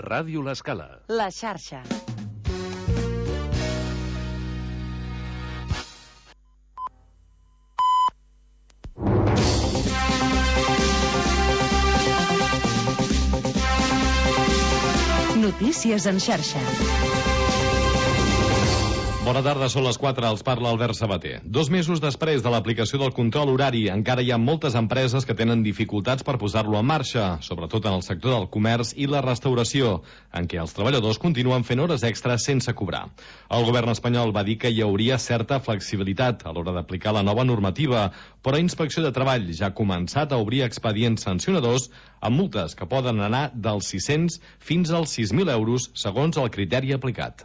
Ràdio L'Escala. La xarxa. Notícies en xarxa. Bona tarda, són les 4, els parla Albert Sabater. 2 mesos després de l'aplicació del control horari, encara hi ha moltes empreses que tenen dificultats per posar-lo en marxa, sobretot en el sector del comerç i la restauració, en què els treballadors continuen fent hores extres sense cobrar. El govern espanyol va dir que hi hauria certa flexibilitat a l'hora d'aplicar la nova normativa, però Inspecció de Treball ja ha començat a obrir expedients sancionadors amb multes que poden anar dels 600 fins als 6.000 euros, segons el criteri aplicat.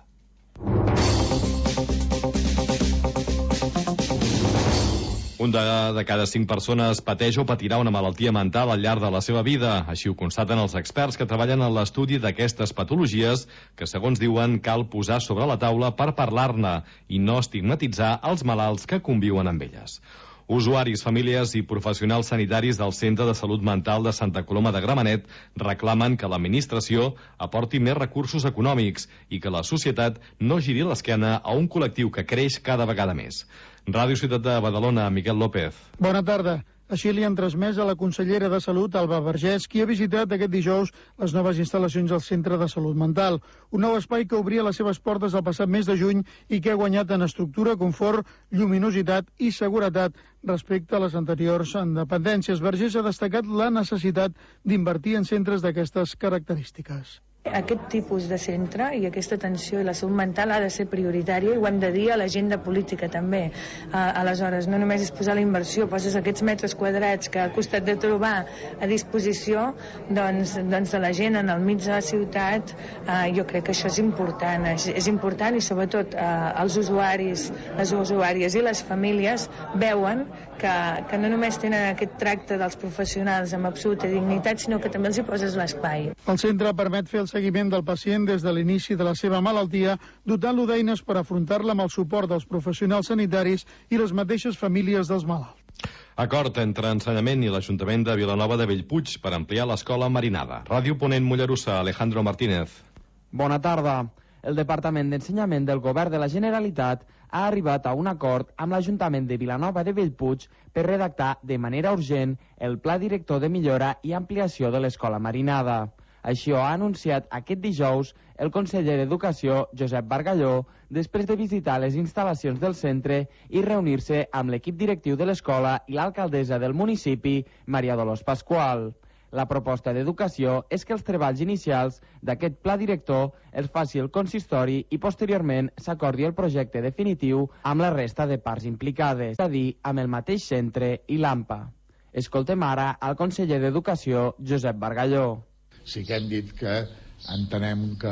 Un de cada 5 persones pateix o patirà una malaltia mental al llarg de la seva vida. Així ho constaten els experts que treballen en l'estudi d'aquestes patologies que, segons diuen, cal posar sobre la taula per parlar-ne i no estigmatitzar els malalts que conviuen amb elles. Usuaris, famílies i professionals sanitaris del Centre de Salut Mental de Santa Coloma de Gramenet reclamen que l'administració aporti més recursos econòmics i que la societat no giri l'esquena a un col·lectiu que creix cada vegada més. Ràdio Ciutat de Badalona, Miquel López. Bona tarda. Així li han transmès a la consellera de Salut, Alba Vergés, qui ha visitat aquest dijous les noves instal·lacions al Centre de Salut Mental. Un nou espai que obria les seves portes el passat mes de juny i que ha guanyat en estructura, confort, lluminositat i seguretat respecte a les anteriors dependències. Vergés ha destacat la necessitat d'invertir en centres d'aquestes característiques. Aquest tipus de centre i aquesta atenció i la salut mental ha de ser prioritària i ho hem de dir a l'agenda política també. Aleshores, no només és posar la inversió, poses aquests metres quadrats que ha costat de trobar a disposició doncs de la gent en el mig de la ciutat. Jo crec que això és important i sobretot els usuaris, les usuàries i les famílies veuen que no només tenen aquest tracte dels professionals amb absoluta dignitat, sinó que també els hi poses l'espai. El centre permet fer el seguiment del pacient des de l'inici de la seva malaltia, dotant-lo d'eines per afrontar-la amb el suport dels professionals sanitaris i les mateixes famílies dels malalts. Acord entre Ensenyament i l'Ajuntament de Vilanova de Bellpuig per ampliar l'escola Marinada. Ràdio Ponent Mollerussa, Alejandro Martínez. Bona tarda. El Departament d'Ensenyament del Govern de la Generalitat ha arribat a un acord amb l'Ajuntament de Vilanova de Bellpuig per redactar de manera urgent el Pla Director de Millora i Ampliació de l'Escola Marinada. Així ho ha anunciat aquest dijous el conseller d'Educació, Josep Bargalló, després de visitar les instal·lacions del centre i reunir-se amb l'equip directiu de l'escola i l'alcaldessa del municipi, Maria Dolors Pasqual. La proposta d'Educació és que els treballs inicials d'aquest pla director els faci el consistori i posteriorment s'acordi el projecte definitiu amb la resta de parts implicades, és a dir, amb el mateix centre i l'AMPA. Escoltem ara al conseller d'Educació, Josep Bargalló. Sí que hem dit que entenem que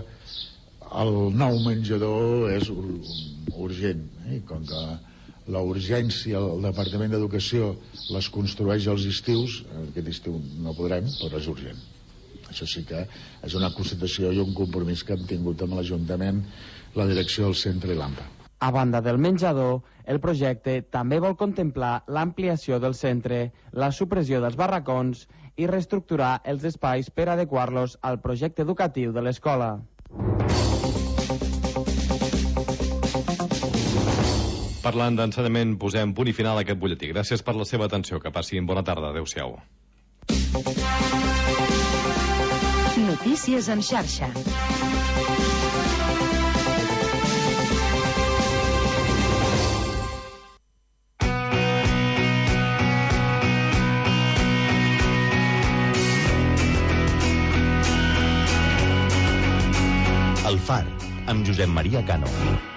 el nou menjador és urgent, i com que la urgència, el Departament d'Educació les construeix als estius, aquest estiu no podrem, però és urgent. Això sí que és una constatació i un compromís que hem tingut amb l'Ajuntament, la direcció del centre i l'AMPA. A banda del menjador, el projecte també vol contemplar l'ampliació del centre, la supressió dels barracons i reestructurar els espais per adequar-los al projecte educatiu de l'escola. Parlant d'ensenyament, posem punt i final a aquest butlletí. Gràcies per la seva atenció. Que passin bona tarda. Adéu-siau. Notícies en xarxa. El Far, amb Josep Maria Cano.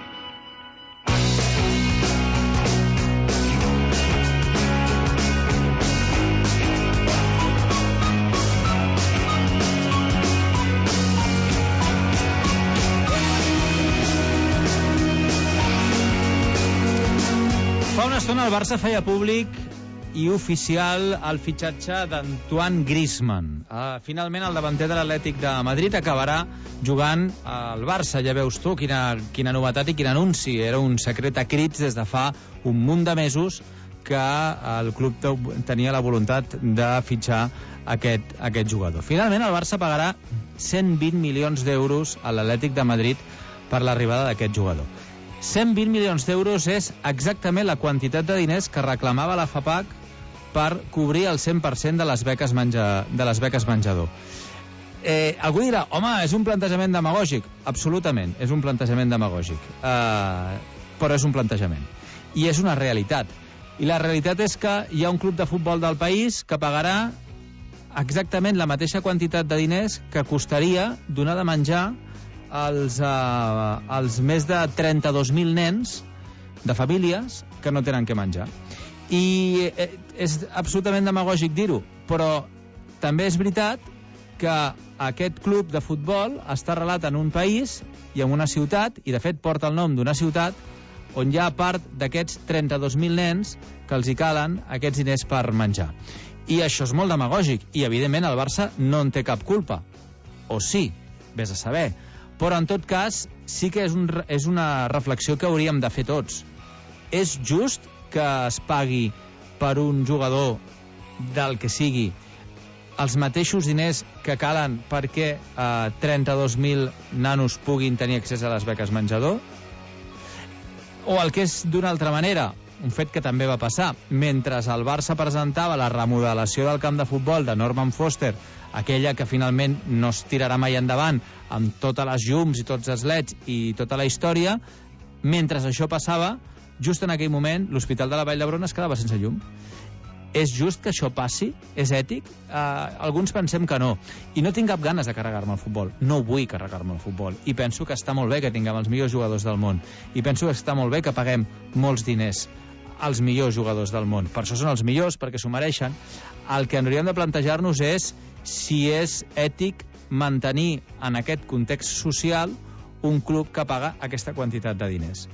Fa una estona el Barça feia públic i oficial el fitxatge d'Antoine Griezmann. Finalment el davanter de l'Atlètic de Madrid acabarà jugant al Barça. Ja veus tu quina novetat i quin anunci. Era un secret a crits des de fa un munt de mesos que el club tenia la voluntat de fitxar aquest jugador. Finalment el Barça pagarà 120 milions d'euros a l'Atlètic de Madrid per l'arribada d'aquest jugador. 120 milions d'euros és exactament la quantitat de diners que reclamava la FAPAC per cobrir el 100% de les beques menjador. Algú dirà, home, és un plantejament demagògic. Absolutament, és un plantejament demagògic. Però és un plantejament. I és una realitat. I la realitat és que hi ha un club de futbol del país que pagarà exactament la mateixa quantitat de diners que costaria donar de menjar als més de 32.000 nens de famílies que no tenen què menjar. I és absolutament demagògic dir-ho, però també és veritat que aquest club de futbol està arrelat en un país i en una ciutat, i de fet porta el nom d'una ciutat on hi ha part d'aquests 32.000 nens que els hi calen aquests diners per menjar. I això és molt demagògic, i evidentment el Barça no en té cap culpa. O sí, vés a saber. Però en tot cas sí que és una reflexió que hauríem de fer tots. És just que es pagui per un jugador del que sigui els mateixos diners que calen perquè 32.000 nanos puguin tenir accés a les beques menjador? O el que és d'una altra manera, un fet que també va passar, mentre el Barça presentava la remodelació del camp de futbol de Norman Foster, aquella que finalment no es tirarà mai endavant, amb totes les llums i tots els leds i tota la història, mentre això passava, just en aquell moment l'Hospital de la Vall d'Hebron es quedava sense llum. És just que això passi? És ètic? Alguns pensem que no. I no tinc cap ganes de carregar-me el futbol. No vull carregar-me el futbol. I penso que està molt bé que tinguem els millors jugadors del món. I penso que està molt bé que paguem molts diners als millors jugadors del món. Per això són els millors, perquè s'ho mereixen. El que hauríem de plantejar-nos és si és ètic mantenir en aquest context social un club que paga aquesta quantitat de diners.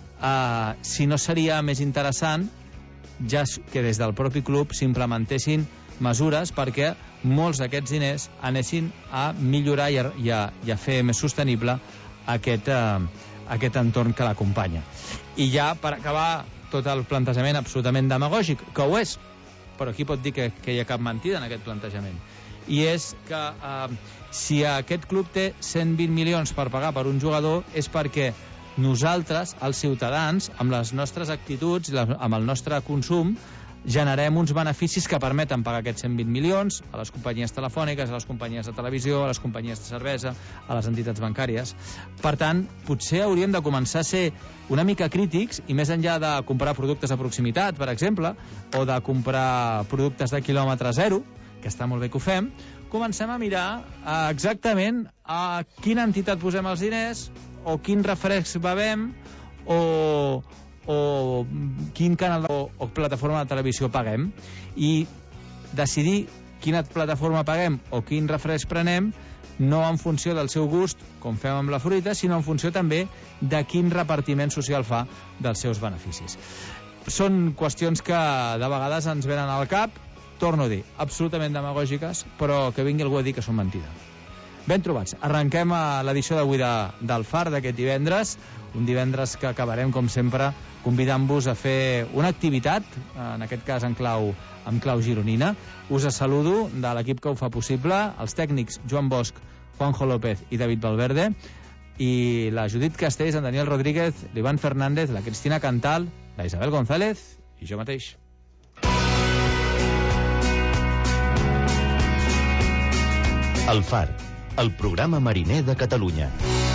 Si no seria més interessant ja que des del propi club s'implementessin mesures perquè molts d'aquests diners anessin a millorar i a fer més sostenible aquest entorn que l'acompanya. I ja per acabar tot el plantejament absolutament demagògic, que ho és, però qui pot dir que hi ha cap mentida en aquest plantejament? I és que si aquest club té 120 milions per pagar per un jugador és perquè nosaltres, els ciutadans, amb les nostres actituds, amb el nostre consum, generem uns beneficis que permeten pagar aquests 120 milions a les companyies telefòniques, a les companyies de televisió, a les companyies de cervesa, a les entitats bancàries. Per tant, potser hauríem de començar a ser una mica crítics i més enllà de comprar productes de proximitat, per exemple, o de comprar productes de quilòmetre zero, que està molt bé que ho fem, comencem a mirar exactament a quina entitat posem els diners, o quin refresc bevem, o quin canal o plataforma de televisió paguem, i decidir quina plataforma paguem o quin refresc prenem no en funció del seu gust, com fem amb la fruita, sinó en funció també de quin repartiment social fa dels seus beneficis. Són qüestions que de vegades ens venen al cap, torno a dir, absolutament demagògiques, però que vingui algú a dir que són mentida. Ben trobats. Arrenquem l'edició d'avui del Far d'aquest divendres, un divendres que acabarem, com sempre, convidant-vos a fer una activitat, en aquest cas en clau gironina. Us saludo de l'equip que ho fa possible, els tècnics Joan Bosch, Juanjo López i David Valverde, i la Judit Castells, en Daniel Rodríguez, l'Ivan Fernández, la Cristina Cantal, la Isabel González i jo mateix. El Far, el programa mariner de Catalunya.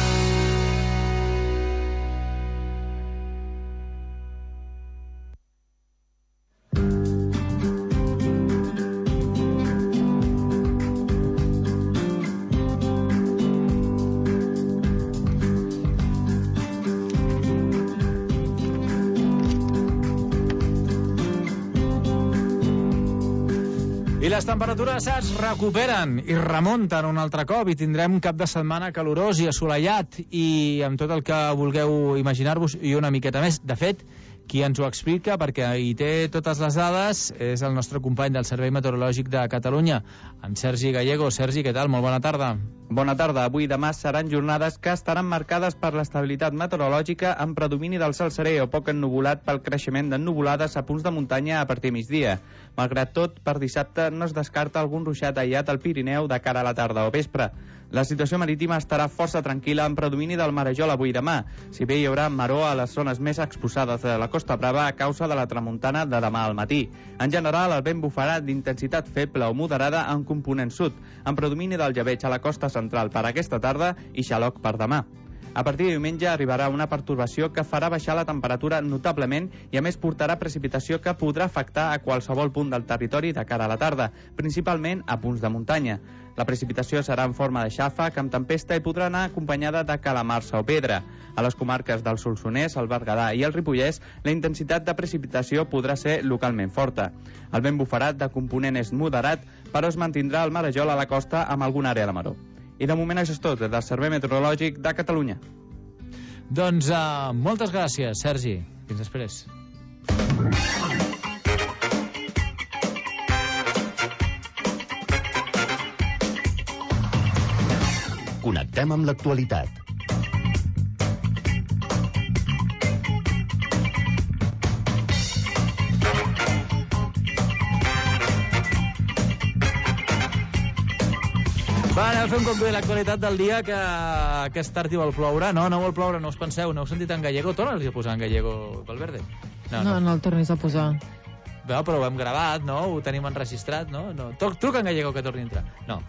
I les temperatures es recuperen i remunten un altre cop i tindrem un cap de setmana calorós i assolellat i amb tot el que vulgueu imaginar-vos i una miqueta més. De fet, qui ens ho explica, perquè hi té totes les dades, és el nostre company del Servei Meteorològic de Catalunya, en Sergi Gallego. Sergi, què tal? Molt bona tarda. Bona tarda. Avui i demà seran jornades que estaran marcades per l'estabilitat meteorològica amb predomini del cel serè o poc ennuvolat pel creixement d'ennuvolades a punts de muntanya a partir de migdia. Malgrat tot, per dissabte no es descarta algun ruixat aïllat al Pirineu de cara a la tarda o vespre. La situació marítima estarà força tranquil·la amb predomini del marejol avui i demà, si bé hi haurà maró a les zones més exposades de la Costa Brava a causa de la tramuntana de demà al matí. En general, el vent bufarà d'intensitat feble o moderada en component sud, amb predomini del llebeig a la costa central per aquesta tarda i xaloc per demà. A partir de diumenge arribarà una pertorbació que farà baixar la temperatura notablement i a més portarà precipitació que podrà afectar a qualsevol punt del territori de cara a la tarda, principalment a punts de muntanya. La precipitació serà en forma de xàfec amb tempesta i podrà anar acompanyada de calamarsa o pedra. A les comarques del Solsonès, el Berguedà i el Ripollès, la intensitat de precipitació podrà ser localment forta. El vent bufarà de component és moderat, però es mantindrà el marejol a la costa amb alguna àrea de maró. I de moment això és tot, del Servei Meteorològic de Catalunya. Doncs moltes gràcies, Sergi. Fins després. Connectem amb l'actualitat. Va, anem a fer un cop de l'actualitat del dia, que aquest tard hi vol ploure. No vol ploure, no us penseu, no heu sentit en gallego? Torna'ls a posar en gallego, Valverde? No el tornis a posar. No, però ho hem gravat, no? Ho tenim enregistrat, no? Truca en gallego que torni a entrar. No.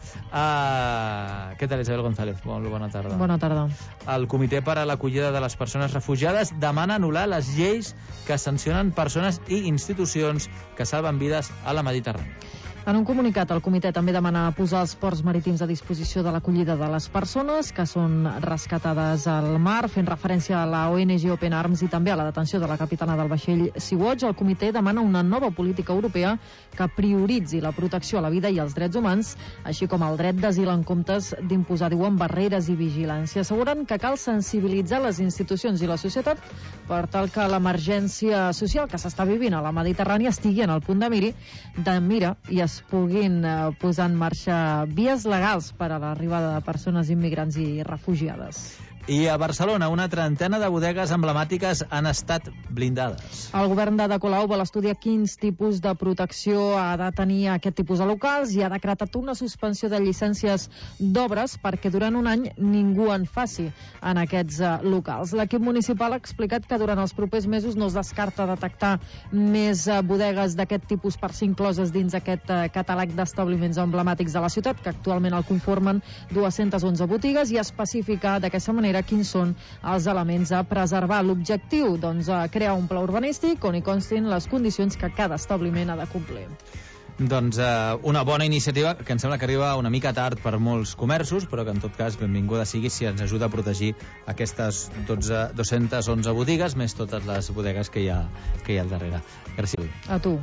Què tal, Isabel González? Molt bona tarda. Bona tarda. El Comitè per a l'Acollida de les Persones Refugiades demana anul·lar les lleis que sancionen persones i institucions que salven vides a la Mediterrània. En un comunicat, el comitè també demana posar els ports marítims a disposició de l'acollida de les persones que són rescatades al mar, fent referència a la ONG Open Arms i també a la detenció de la capitana del vaixell Sea-Watch. El comitè demana una nova política europea que prioritzi la protecció a la vida i els drets humans, així com el dret d'asil en comptes d'imposar, diuen, barreres i vigilància. Asseguren que cal sensibilitzar les institucions i la societat per tal que l'emergència social que s'està vivint a la Mediterrània estigui en el punt de mira i es puguin posar en marxa vies legals per a l'arribada de persones immigrants i refugiades. I a Barcelona, una trentena de bodegues emblemàtiques han estat blindades. El govern d'Ada Colau vol estudiar quins tipus de protecció ha de tenir aquest tipus de locals i ha decretat una suspensió de llicències d'obres perquè durant un any ningú en faci en aquests locals. L'equip municipal ha explicat que durant els propers mesos no es descarta detectar més bodegues d'aquest tipus per ser incloses dins aquest catàleg d'establiments emblemàtics de la ciutat, que actualment el conformen 211 botigues, i especificar d'aquesta manera quins són els elements a preservar. L'objectiu, doncs, crear un pla urbanístic on hi constin les condicions que cada establiment ha de complir. Doncs una bona iniciativa que em sembla que arriba una mica tard per molts comerços, però que en tot cas benvinguda sigui si ens ajuda a protegir aquestes 211 botigues, més totes les bodegues que hi ha al darrere. Gràcies. A tu.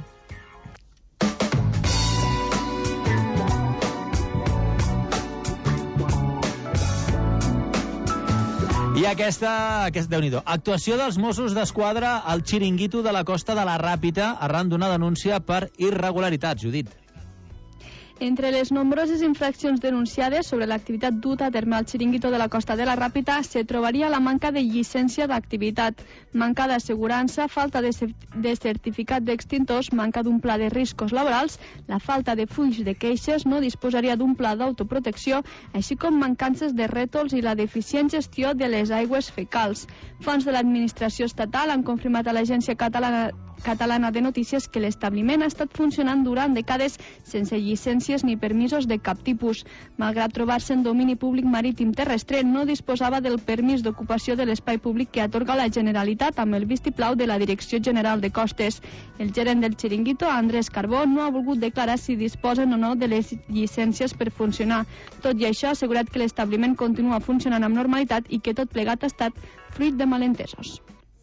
I aquesta Déu-n'hi-do. Actuació dels Mossos d'Esquadra al xiringuito de la Costa de la Ràpita arran d'una denúncia per irregularitats, Judit. Entre les nombroses infraccions denunciades sobre l'activitat duta a terme al xiringuito de la Costa de la Ràpita se trobaria la manca de llicència d'activitat, manca d'assegurança, falta de certificat d'extintors, manca d'un pla de riscos laborals, la falta de fulls de queixes, no disposaria d'un pla d'autoprotecció, així com mancances de rètols i la deficient gestió de les aigües fecals. Fonts de l'administració estatal han confirmat a l'Agència Catalana de Notícies que l'establiment ha estat funcionant durant dècades sense llicències ni permisos de cap tipus. Malgrat trobar-se en domini públic marítim terrestre, no disposava del permís d'ocupació de l'espai públic que atorga la Generalitat amb el vistiplau de la Direcció General de Costes. El gerent del xiringuito, Andrés Carbó, no ha volgut declarar si disposen o no de les llicències per funcionar. Tot i això, ha assegurat que l'establiment continua funcionant amb normalitat i que tot plegat ha estat fruit de malentesos.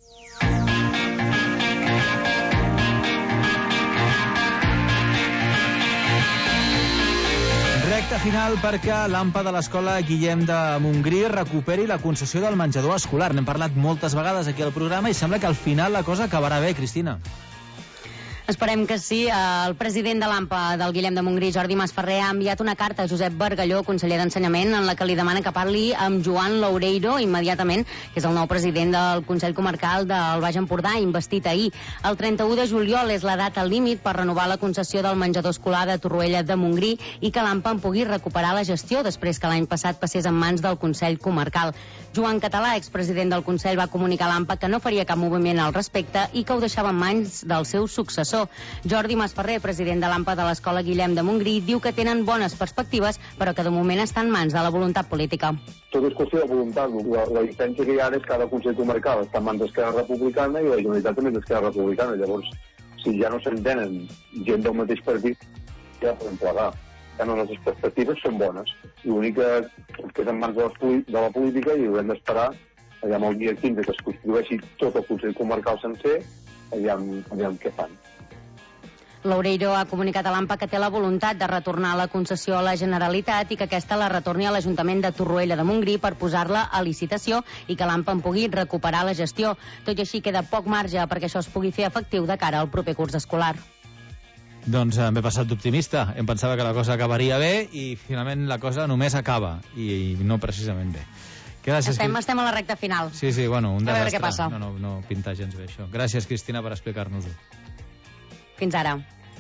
Recte final perquè l'AMPA de l'escola Guillem de Montgrí recuperi la concessió del menjador escolar. N'hem parlat moltes vegades aquí al programa i sembla que al final la cosa acabarà bé, Cristina. Esperem que sí. El president de l'AMPA del Guillem de Montgrí, Jordi Masferrer, ha enviat una carta a Josep Bargalló, conseller d'Ensenyament, en la que li demana que parli amb Joan Loureiro immediatament, que és el nou president del Consell Comarcal del Baix Empordà, investit ahir. El 31 de juliol és la data límit per renovar la concessió del menjador escolar de Torroella de Montgrí i que l'AMPA en pugui recuperar la gestió després que l'any passat passés en mans del Consell Comarcal. Joan Català, expresident del Consell, va comunicar a l'AMPA que no faria cap moviment al respecte i que ho deixava en mans del seu successor. Jordi Masferrer, president de l'AMPA de l'Escola Guillem de Montgrí, diu que tenen bones perspectives, però que de moment està en mans de la voluntat política. Tot és qüestió de voluntat. La diferència que hi ha és que cada Consell Comarcal està en mans d'Esquerra Republicana i la Generalitat també és d'Esquerra Republicana. Llavors, si ja no s'entenen gent del mateix partit, ja podem plegar. Les perspectives són bones. L'únic que és en mans de la política i haurem d'esperar allà el dia 15 que es constitueixi tot el Consell Comarcal sencer, aviam què fan. Loureiro ha comunicat a l'AMPA que té la voluntat de retornar la concessió a la Generalitat i que aquesta la retorni a l'Ajuntament de Torroella de Montgrí per posar-la a licitació i que l'AMPA en pugui recuperar la gestió. Tot i així, queda poc marge perquè això es pugui fer efectiu de cara al proper curs escolar. Doncs m'he passat d'optimista. Em pensava que la cosa acabaria bé i finalment la cosa només acaba i no precisament bé. Gràcies, estem a la recta final. Sí, bueno, un desastre. A veure què passa. No pinta gens bé, això. Gràcies, Cristina, per explicar-nos-ho. Fins ara.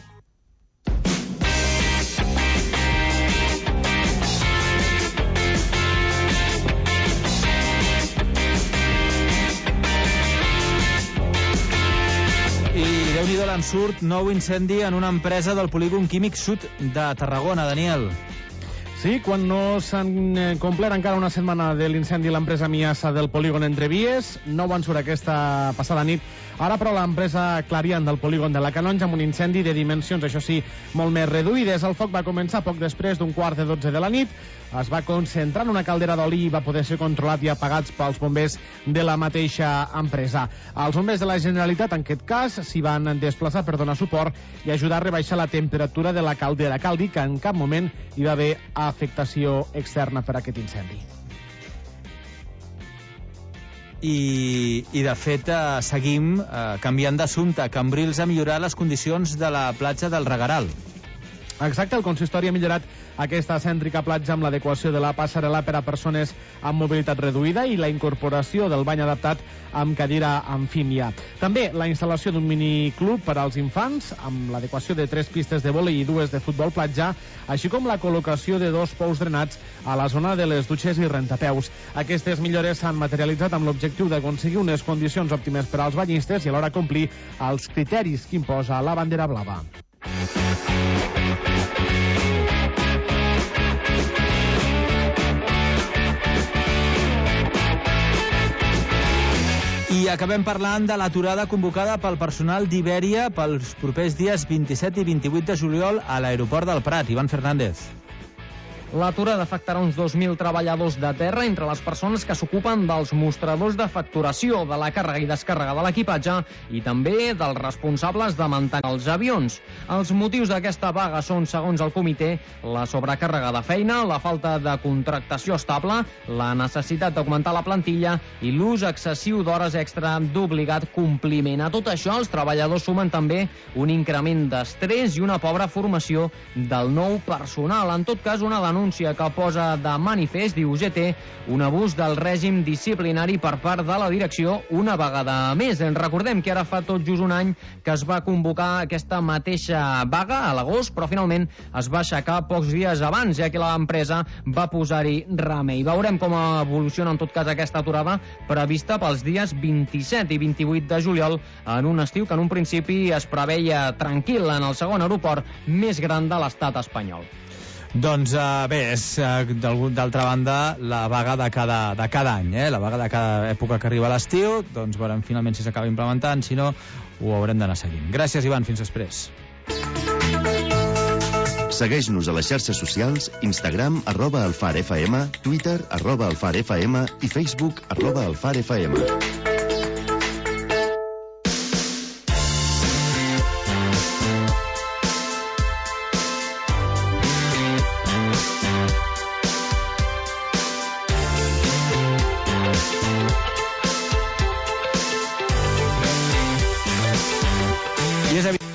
I Déu-n'hi-do l'ensurt, nou incendi en una empresa del polígon químic sud de Tarragona, Daniel. Sí, quan no s'han complert encara una setmana de l'incendi a l'empresa Miasa del polígon Entrevies, nou en surt aquesta passada nit. Ara, però, l'empresa Clariant del polígon de la Canonja amb un incendi de dimensions, això sí, molt més reduïdes. El foc va començar poc després d'un 11:15 de la nit. Es va concentrar en una caldera d'oli i va poder ser controlat i apagat pels bombers de la mateixa empresa. Els bombers de la Generalitat, en aquest cas, s'hi van desplaçar per donar suport i ajudar a rebaixar la temperatura de la caldera. Cal dir que en cap moment hi va haver afectació externa per aquest incendi. I de fet, seguim canviant d'assumpte. Cambrils ha millorat les condicions de la platja del Regaral. Exacte, el consistori ha millorat aquesta cèntrica platja amb l'adequació de la passarel·la per a persones amb mobilitat reduïda i la incorporació del bany adaptat amb cadira amfíbia. També la instal·lació d'un miniclub per als infants amb l'adequació de 3 pistes de vòlei i 2 de futbol platja, així com la col·locació de 2 pous drenats a la zona de les dutxes i rentapeus. Aquestes millores s'han materialitzat amb l'objectiu d'aconseguir unes condicions òptimes per als banyistes i alhora complir els criteris que imposa la bandera blava. I acabem parlant de l'aturada convocada pel personal d'Ibèria pels propers dies 27 i 28 de juliol a l'aeroport del Prat. Ivan Fernández. L'aturada afectarà uns 2.000 treballadors de terra, entre les persones que s'ocupen dels mostradors de facturació, de la càrrega i descàrrega de l'equipatge i també dels responsables de mantenir els avions. Els motius d'aquesta vaga són, segons el comitè, la sobrecàrrega de feina, la falta de contractació estable, la necessitat d'augmentar la plantilla i l'ús excessiu d'hores extra d'obligat compliment. A tot això, els treballadors sumen també un increment d'estrès i una pobra formació del nou personal. En tot cas, una denúncia que posa de manifest, diu UGT, un abús del règim disciplinari per part de la direcció una vegada més. Recordem que ara fa tot just un any que es va convocar aquesta mateixa vaga a l'agost, però finalment es va aixecar pocs dies abans, ja que l'empresa va posar-hi remei. Veurem com evoluciona en tot cas aquesta aturada prevista pels dies 27 i 28 de juliol en un estiu que en un principi es preveia tranquil en el segon aeroport més gran de l'estat espanyol. Doncs bé, és d'altra banda la vaga de cada any, la vaga de cada època que arriba a l'estiu. Doncs veurem finalment si s'acaba implementant, si no ho haurem d'anar seguint. Gràcies, Ivan, fins després. Segueix-nos a les xarxes socials, Instagram @alfarfm, Twitter @alfarfm i Facebook @alfarfm.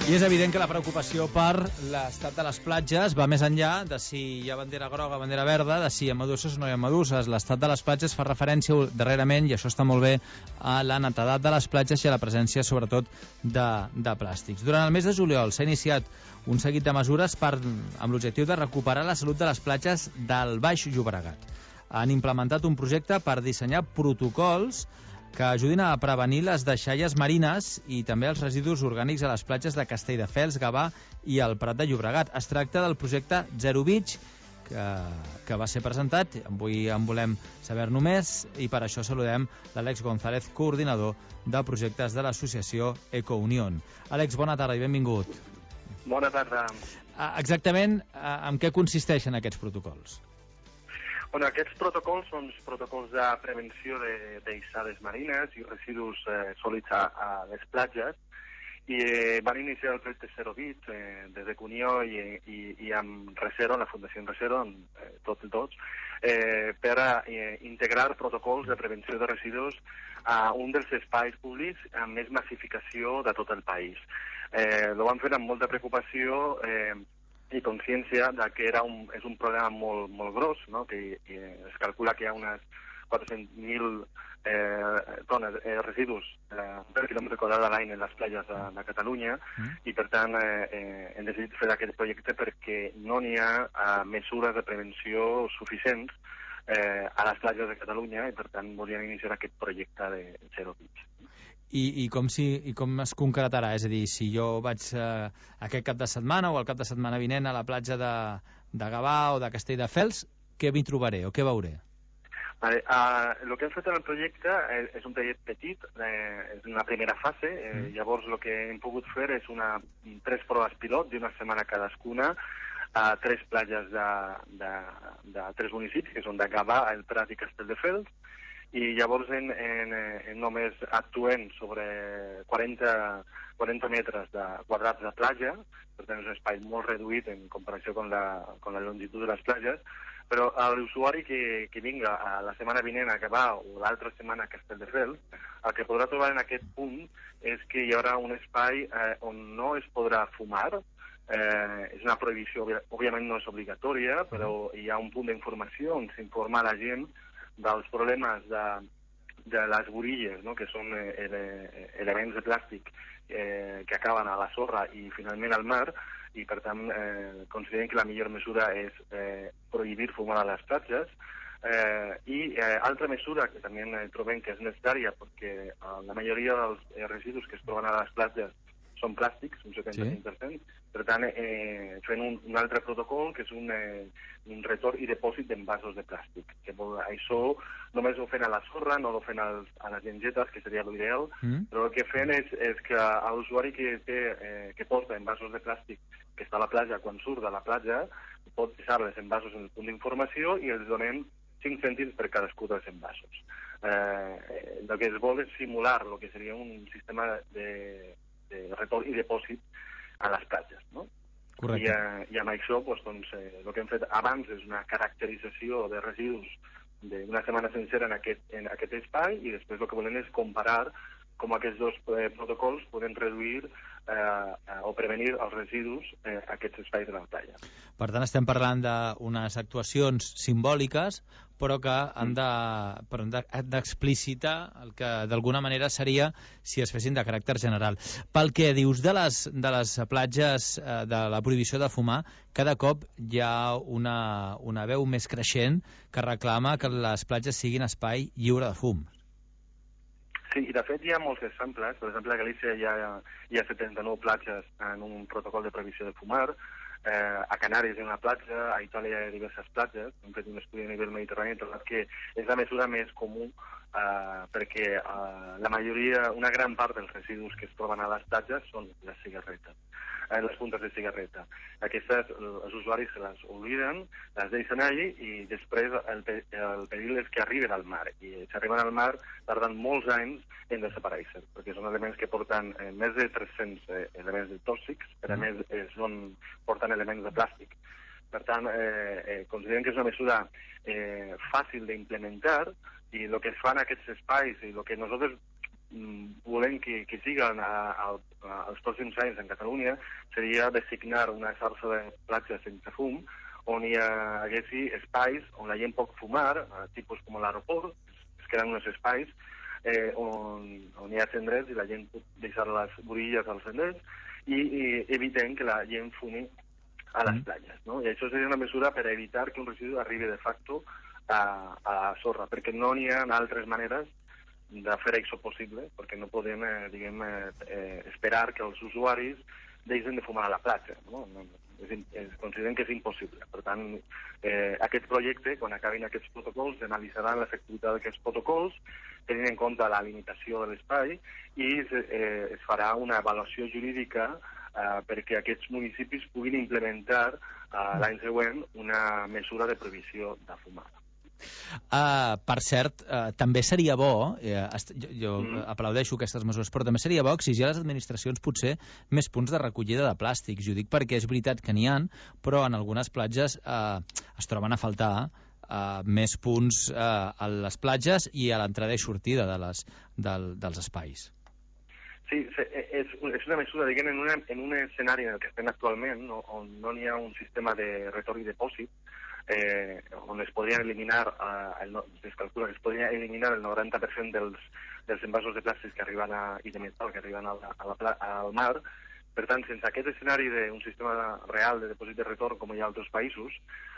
I és evident que la preocupació per l'estat de les platges va més enllà de si hi ha bandera groga o bandera verda, de si hi ha meduses o no hi ha meduses. L'estat de les platges fa referència darrerament, i això està molt bé, a la netedat de les platges i a la presència, sobretot, de plàstics. Durant el mes de juliol s'ha iniciat un seguit de mesures amb l'objectiu de recuperar la salut de les platges del Baix Llobregat. Han implementat un projecte per dissenyar protocols que ajudin a prevenir les deixalles marines i també els residus orgànics a les platges de Castelldefels, Gavà i el Prat de Llobregat. Es tracta del projecte Zero Beach, que va ser presentat. Avui en volem saber-ne més i per això saludem l'Àlex González, coordinador de projectes de l'associació Ecounión. Àlex, bona tarda i benvingut. Bona tarda. Exactament, en què consisteixen aquests protocols? Bueno, aquests protocols són protocols de prevenció de deixades marines i residus sòlids a les platges i van iniciar el projecte Zero Beach des de Cunió i amb Resero, la Fundació Resero, tots, per integrar protocols de prevenció de residus a un dels espais públics amb més massificació de tot el país. Ho van fer amb molta preocupació i consciència que és un problema molt gros, no? Que es calcula que hi ha unes 400.000 tones de residus per quilòmetre quadrat a l'any en les platges de Catalunya i per tant hem decidit fer aquest projecte perquè no n'hi ha mesures de prevenció suficients a les platges de Catalunya i per tant volíem iniciar aquest projecte de Zero Beach. I com es concretarà? És a dir, si jo vaig aquest cap de setmana o el cap de setmana vinent a la platja de Gavà o de Castelldefels, què m'hi trobaré o què veuré? El que hem fet en el projecte és un projecte petit, és una primera fase, llavors el que hem pogut fer és 3 proves pilot d'una setmana cadascuna a 3 platges de 3 municipis, que són de Gavà, el Prat i Castelldefels, i llavors només actuem sobre 40 metres quadrats de platja, per tant és un espai molt reduït en comparació amb la longitud de les platges, però l'usuari que vinga a la setmana vinent a Gavà o l'altra setmana a Castelldefels, el que podrà trobar en aquest punt és que hi haurà un espai on no es podrà fumar. És una prohibició, òbviament no és obligatòria, però hi ha un punt d'informació on s'informa la gent dels problemes de les borilles, no? Que són elements de plàstic que acaben a la sorra i finalment al mar, i per tant considerem que la millor mesura és prohibir fumar a les platges. I altra mesura que també trobem que és necessària perquè la majoria dels residus que es troben a les platges són plàstics, un 75%, per tant fent un altre protocol que és un retorn i depòsit d'envasos de plàstic. Això només ho fem a la sorra, no ho fem a les llengetes, que seria l'ideal, però el que fem és que l'usuari que porta envasos de plàstic que està a la platja, quan surt de la platja, pot deixar els envasos en el punt d'informació i els donem 5 cèntims per cadascú dels envasos. El que es vol és simular el que seria un sistema de retorn i depòsit a les platges, no? Correcte. I amb això, el que hem fet abans és una caracterització de residus d'una setmana sencera en aquest espai i després el que volem és comparar com aquests dos protocols poden reduir o prevenir els residus a aquests espais de la platja. Per tant, estem parlant d'unes actuacions simbòliques, però que han d'explicitar el que d'alguna manera seria si es fessin de caràcter general. Pel que dius de les platges de la prohibició de fumar, cada cop hi ha una veu més creixent que reclama que les platges siguin espai lliure de fum. Sí, i de fet hi ha molts exemples. Per exemple, a Galícia hi ha 79 platges en un protocol de prohibició de fumar. A Canàries hi ha una platja, a Itàlia hi ha diverses platges. Hem fet un estudi a nivell mediterrani i trobat que és la mesura més comú perquè la majoria, una gran part dels residus que es troben a les platges són les cigarretes, les puntes de cigarreta. Aquestes els usuaris se les obliden, les deixen allí i després el perill és que arriben al mar. I si arriben al mar tarden molts anys en desaparèixer, perquè són elements que porten més de 300 elements tòxics, però a més porten elements de plàstic. Per tant, considerem que és una mesura fàcil d'implementar i el que es fa en aquests espais i el que nosaltres volem que siguen els pròxims anys en Catalunya seria designar una xarxa de platges sense fum on hi haguessi espais on la gent pot fumar, tipus com l'aeroport, es queden uns espais on hi ha cendrers i la gent pot deixar les borilles als cendrers i evitem que la gent fumi a les platges, no? I això seria una mesura per evitar que un residu arribi de facto a la sorra, perquè no n'hi ha altres maneres de fer això possible, perquè no podem, esperar que els usuaris deixen de fumar a la platja, no? Considerem que és impossible. Per tant, aquest projecte, quan acabin aquests protocols, analitzaran l'efectivitat d'aquests protocols, tenint en compte la limitació de l'espai, i es farà una avaluació jurídica perquè aquests municipis puguin implementar l'any següent una mesura de prohibició de fumar. Per cert, també seria bo, jo aplaudeixo aquestes mesures, però també seria bo exigir a les administracions potser més punts de recollida de plàstics. Jo dic perquè és veritat que n'hi ha, però en algunes platges es troben a faltar més punts a les platges i a l'entrada i sortida dels espais. Sí, és una mesura, diguem, en un escenari en el que estem actualment, on no n'hi ha un sistema de retorn i depòsit, on es podrien eliminar, es calcula que es podria eliminar el 90% dels envasos de plàstic que arriben i de metal que arriben al mar. Per tant, sense aquest escenari d'un sistema real de depòsit de retorn com hi ha a altres països,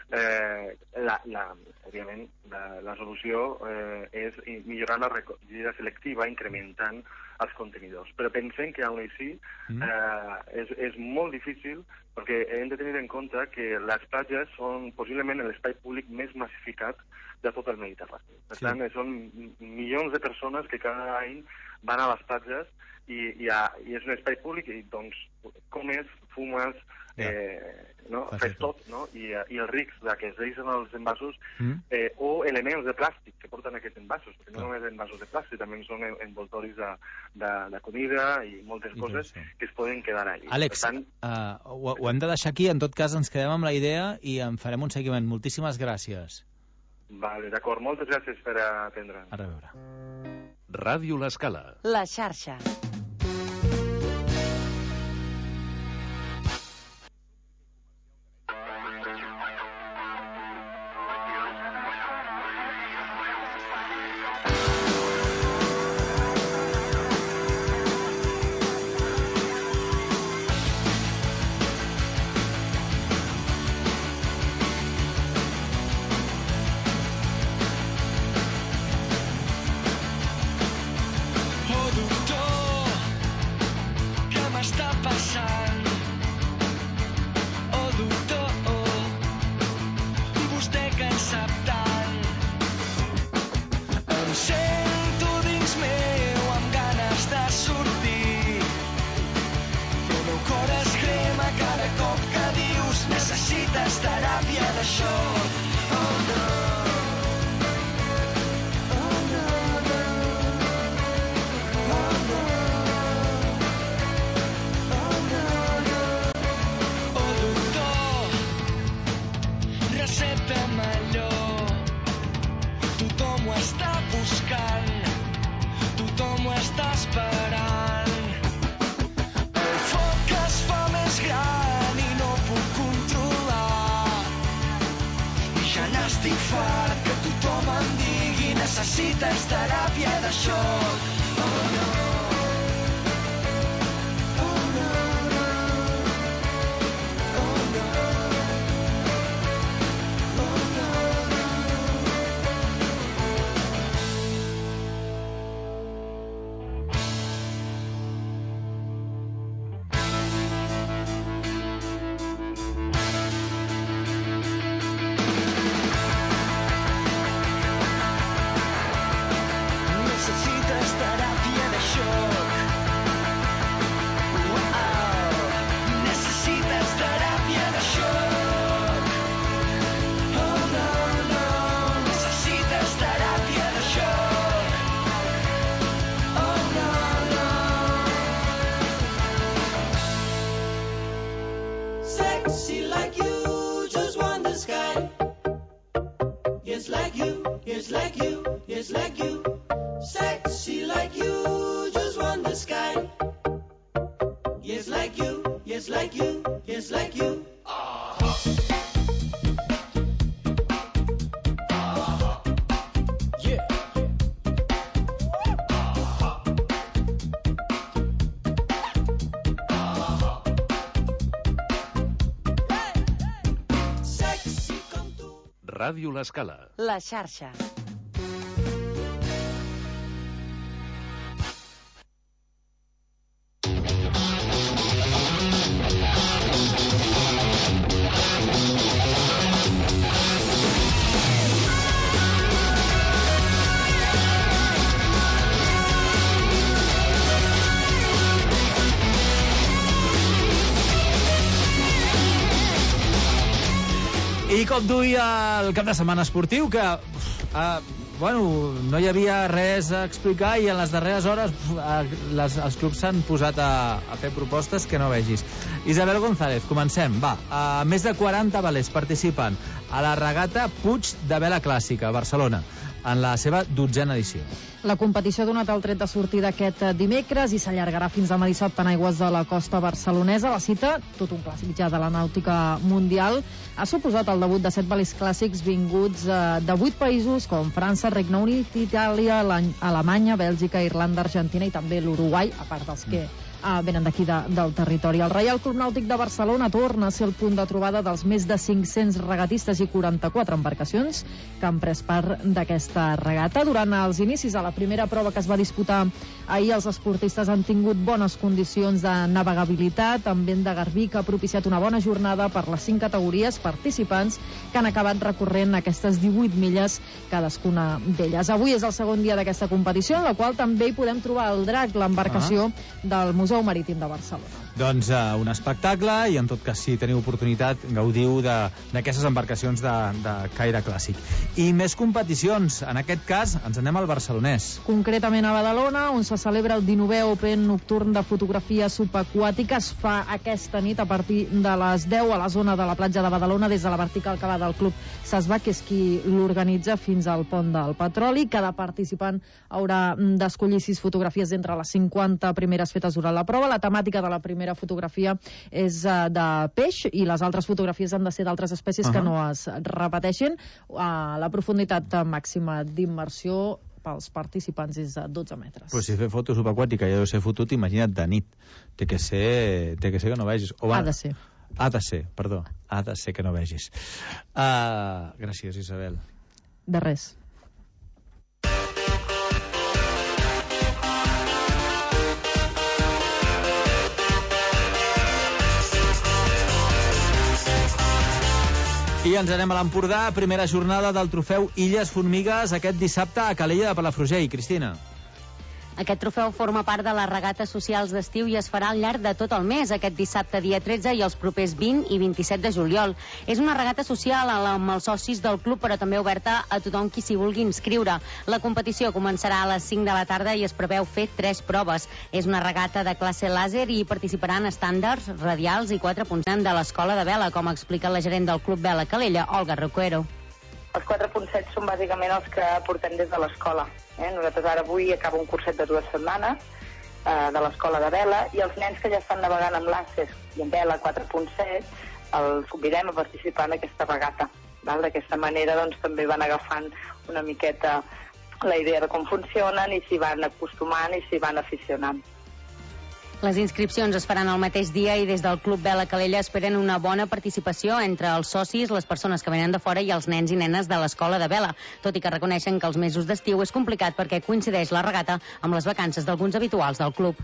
òbviament la solució és millorar la recollida selectiva incrementant els contenidors. Però pensem que, aún així, és molt difícil perquè hem de tenir en compte que les platges són possiblement l'espai públic més massificat de tot el Mediterrani. Per tant, són milions de persones que cada any van a les platges i és un espai públic i, doncs, comes, fumes, fes tot, no? I el risc que es deixen els envasos o elements de plàstic que porten aquests envasos, perquè no només envasos de plàstic, també són envoltoris de comida i moltes coses que es poden quedar allà. Àlex, ho hem de deixar aquí, en tot cas ens quedem amb la idea i en farem un seguiment. Moltíssimes gràcies. Vale, d'acord, moltes gràcies per atendre'ns. A reveure. Ràdio L'Escala. La xarxa. Necessites teràpia de xoc. Oh no. Oh no, no. Oh no. Oh no, no. Necessites teràpia de xoc. Necessites teràpia de xoc. Oh no, no. Necessites teràpia de xoc. Oh no, no. Sexy like you, just want the sky. Yes, like you, yes, like you, yes, like you. Sexy like you, like you. Yeah. Sexy com tu. Ràdio L'Escala. La xarxa. I com duia el cap de setmana esportiu, que no hi havia res a explicar i en les darreres hores els clubs s'han posat a fer propostes que no vegis. Isabel González, comencem. Va, més de 40 velers participen a la regata Puig de Vela Clàssica a Barcelona en la seva 12a edició. La competició ha donat el tret de sortida aquest dimecres i s'allargarà fins demà dissabte en aigües de la costa barcelonesa. La cita, tot un clàssic ja de la nàutica mundial, ha suposat el debut de 7 velers clàssics vinguts de 8 països com França, Regne Unit, Itàlia, Alemanya, Bèlgica, Irlanda, Argentina i també l'Uruguai, a part dels que venen d'aquí del territori. El Reial Club Nàutic de Barcelona torna a ser el punt de trobada dels més de 500 regatistes i 44 embarcacions que han pres part d'aquesta regata. Durant els inicis de la primera prova que es va disputar ahir, els esportistes han tingut bones condicions de navegabilitat, amb vent de garbí que ha propiciat una bona jornada per les 5 categories participants que han acabat recorrent aquestes 18 milles cadascuna d'elles. Avui és el segon dia d'aquesta competició, en la qual també hi podem trobar el Drac, l'embarcació del Museu Marítim de Barcelona. Doncs un espectacle i en tot cas si teniu oportunitat gaudiu d'aquestes embarcacions de caire clàssic. I més competicions, en aquest cas ens anem al barcelonès. Concretament a Badalona, on se celebra el 19è Open nocturn de fotografia subaquàtica. Es fa aquesta nit a partir de les 10 a la zona de la platja de Badalona, des de la vertical que va del club Sasbà, que és qui l'organitza, fins al pont del Petroli. Cada participant haurà d'escollir 6 fotografies d'entre les 50 primeres fetes durant la prova. La temàtica de la primera fotografia és de peix i les altres fotografies han de ser d'altres espècies que no es repeteixin. La profunditat màxima d'immersió pels participants és de 12 metres. Però si fer foto subaquàtica ja deu ser fotut, imagina't de nit. Té que ser que no vegis. Ha de ser. Ha de ser que no vegis. Gràcies, Isabel. De res. I ens anem a l'Empordà, primera jornada del trofeu Illes Formigues aquest dissabte a Calella de Palafrugell. Cristina. Aquest trofeu forma part de les regates socials d'estiu i es farà al llarg de tot el mes, aquest dissabte dia 13 i els propers 20 i 27 de juliol. És una regata social amb els socis del club, però també oberta a tothom qui s'hi vulgui inscriure. La competició començarà a les 5 de la tarda i es preveu fer 3 proves. És una regata de classe làser i participaran estàndards, radials i 4.7 de l'Escola de Vela, com explica la gerent del Club Vela Calella, Olga Roquero. Els 4.7 són bàsicament els que portem des de l'escola. Nosaltres ara avui acaba un curset de 2 setmanes de l'escola de vela i els nens que ja estan navegant amb làser i amb vela 4.7 els convidem a participar en aquesta regata. D'aquesta manera doncs, també van agafant una miqueta la idea de com funcionen i s'hi van acostumant i s'hi van aficionant. Les inscripcions es faran el mateix dia i des del Club Vela Calella esperen una bona participació entre els socis, les persones que venen de fora i els nens i nenes de l'escola de vela, tot i que reconeixen que els mesos d'estiu és complicat perquè coincideix la regata amb les vacances d'alguns habituals del club.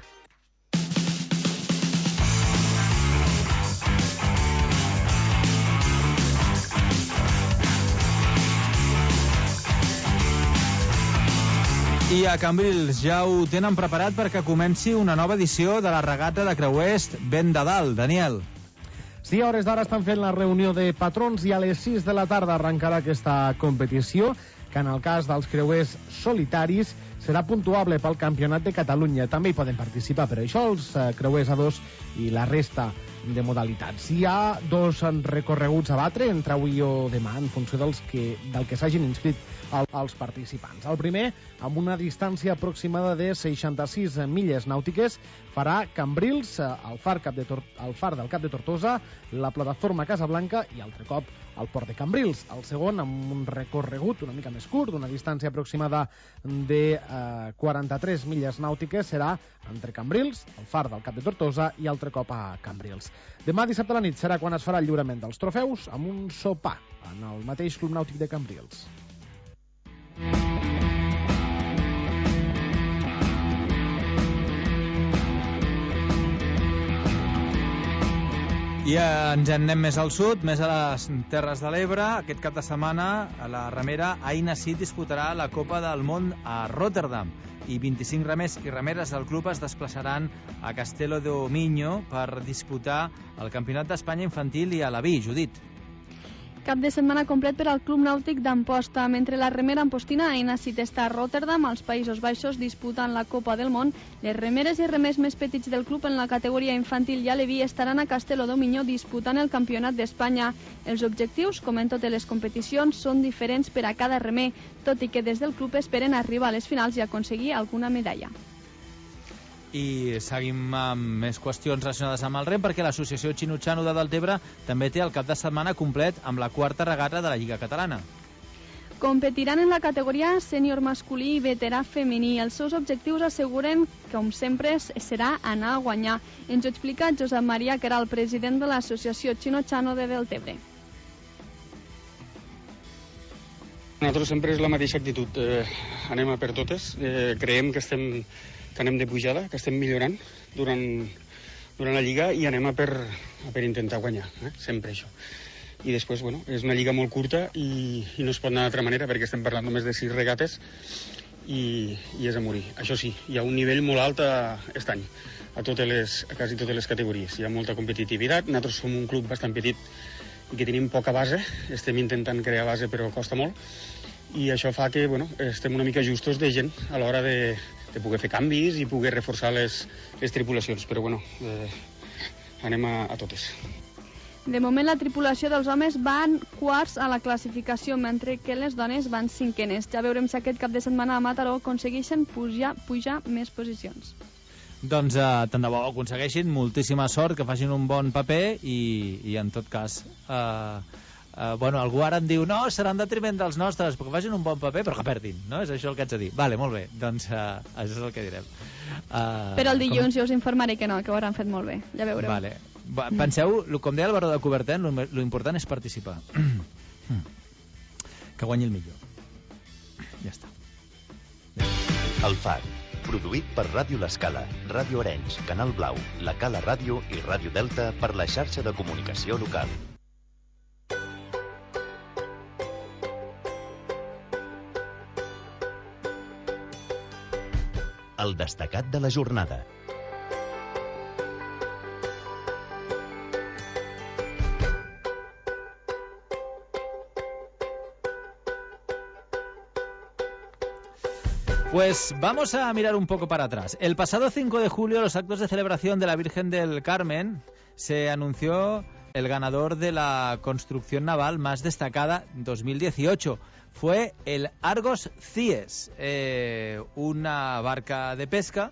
I a Cambrils ja ho tenen preparat perquè comenci una nova edició de la regata de creuers Vent de Dalt. Daniel. Sí, a hores d'ara estan fent la reunió de patrons i a les 6 de la tarda arrencarà aquesta competició, que en el cas dels creuers solitaris serà puntuable pel Campionat de Catalunya. També hi poden participar, per això, els creuers A2 i la resta de modalitats. Hi ha 2 recorreguts a batre entre avui o demà, en funció del que s'hagin inscrit als participants. El primer, amb una distància aproximada de 66 milles nàutiques, farà Cambrils, el far del Cap de Tortosa, la plataforma Casablanca i altre cop el port de Cambrils. El segon, amb un recorregut una mica més curt, una distància aproximada de 43 milles nàutiques, serà entre Cambrils, el far del Cap de Tortosa i altre cop a Cambrils. Demà dissabte a la nit serà quan es farà el lliurament dels trofeus amb un sopar en el mateix Club Nàutic de Cambrils. I ens en anem més al sud, més a les Terres de l'Ebre. Aquest cap de setmana la remera Aina Sid disputarà la Copa del Món a Rotterdam i 25 remers i remeres del club es desplaçaran a Castelo de Miño per disputar el Campionat d'Espanya infantil i a l'Aví. Judit. Cap de setmana complet per al Club Nàutic d'Amposta. Mentre la remera ampostina Aina Sid està a Rotterdam, als Països Baixos, disputant la Copa del Món, les remeres i remers més petits del club en la categoria infantil i a l'Eví estaran a Castelo de Miño disputant el Campionat d'Espanya. Els objectius, com en totes les competicions, són diferents per a cada remer, tot i que des del club esperen arribar a les finals i aconseguir alguna medalla. I seguim amb més qüestions relacionades amb el rem, perquè l'associació Chinutxano de Deltebre també té el cap de setmana complet amb la quarta regata de la Lliga Catalana. Competiran en la categoria sènior masculí i veterà femení. Els seus objectius asseguren, com sempre, serà anar a guanyar. Ens ho explica Josep Maria, que era el president de l'associació Chinutxano de Deltebre. Nosaltres sempre és la mateixa actitud. Anem a per totes. Creiem que anem de pujada, que estem millorant durant la Lliga i anem a per intentar guanyar, sempre això. I després, bueno, és una Lliga molt curta i no es pot anar d'altra manera perquè estem parlant només de 6 regates i és a morir. Això sí, hi ha un nivell molt alt aquest any, a quasi totes les categories. Hi ha molta competitivitat, nosaltres som un club bastant petit i que tenim poca base, estem intentant crear base però costa molt i això fa que, bueno, estem una mica justos de gent a l'hora de poder fer canvis i poder reforçar les tripulacions, però bueno, anem a totes. De moment la tripulació dels homes van quarts a la classificació, mentre que les dones van cinquenes. Ja veurem si aquest cap de setmana a Mataró aconsegueixen pujar més posicions. Doncs tant de bo aconsegueixin, moltíssima sort, que facin un bon paper i en tot cas... bueno, algú ara em diu no, serà en detriment dels nostres, perquè facin un bon paper però que perdin, no? És això el que haig de dir. Vale, molt bé, doncs això és el que direm. Però el dilluns jo us informaré que no, que ho hauran fet molt bé, ja veureu. Vale. Penseu, com deia el baró de Coubertin, lo important és participar. Que guanyi el millor. Ja està. El Far, produït per Ràdio L'Escala, Ràdio Arenys, Canal Blau, La Cala Ràdio i Ràdio Delta per la xarxa de comunicació local. El destacat de la jornada. Pues vamos a mirar un poco para atrás. El pasado 5 de julio, los actos de celebración de la Virgen del Carmen, se anunció el ganador de la construcción naval más destacada 2018. Fue el Argos Cies, una barca de pesca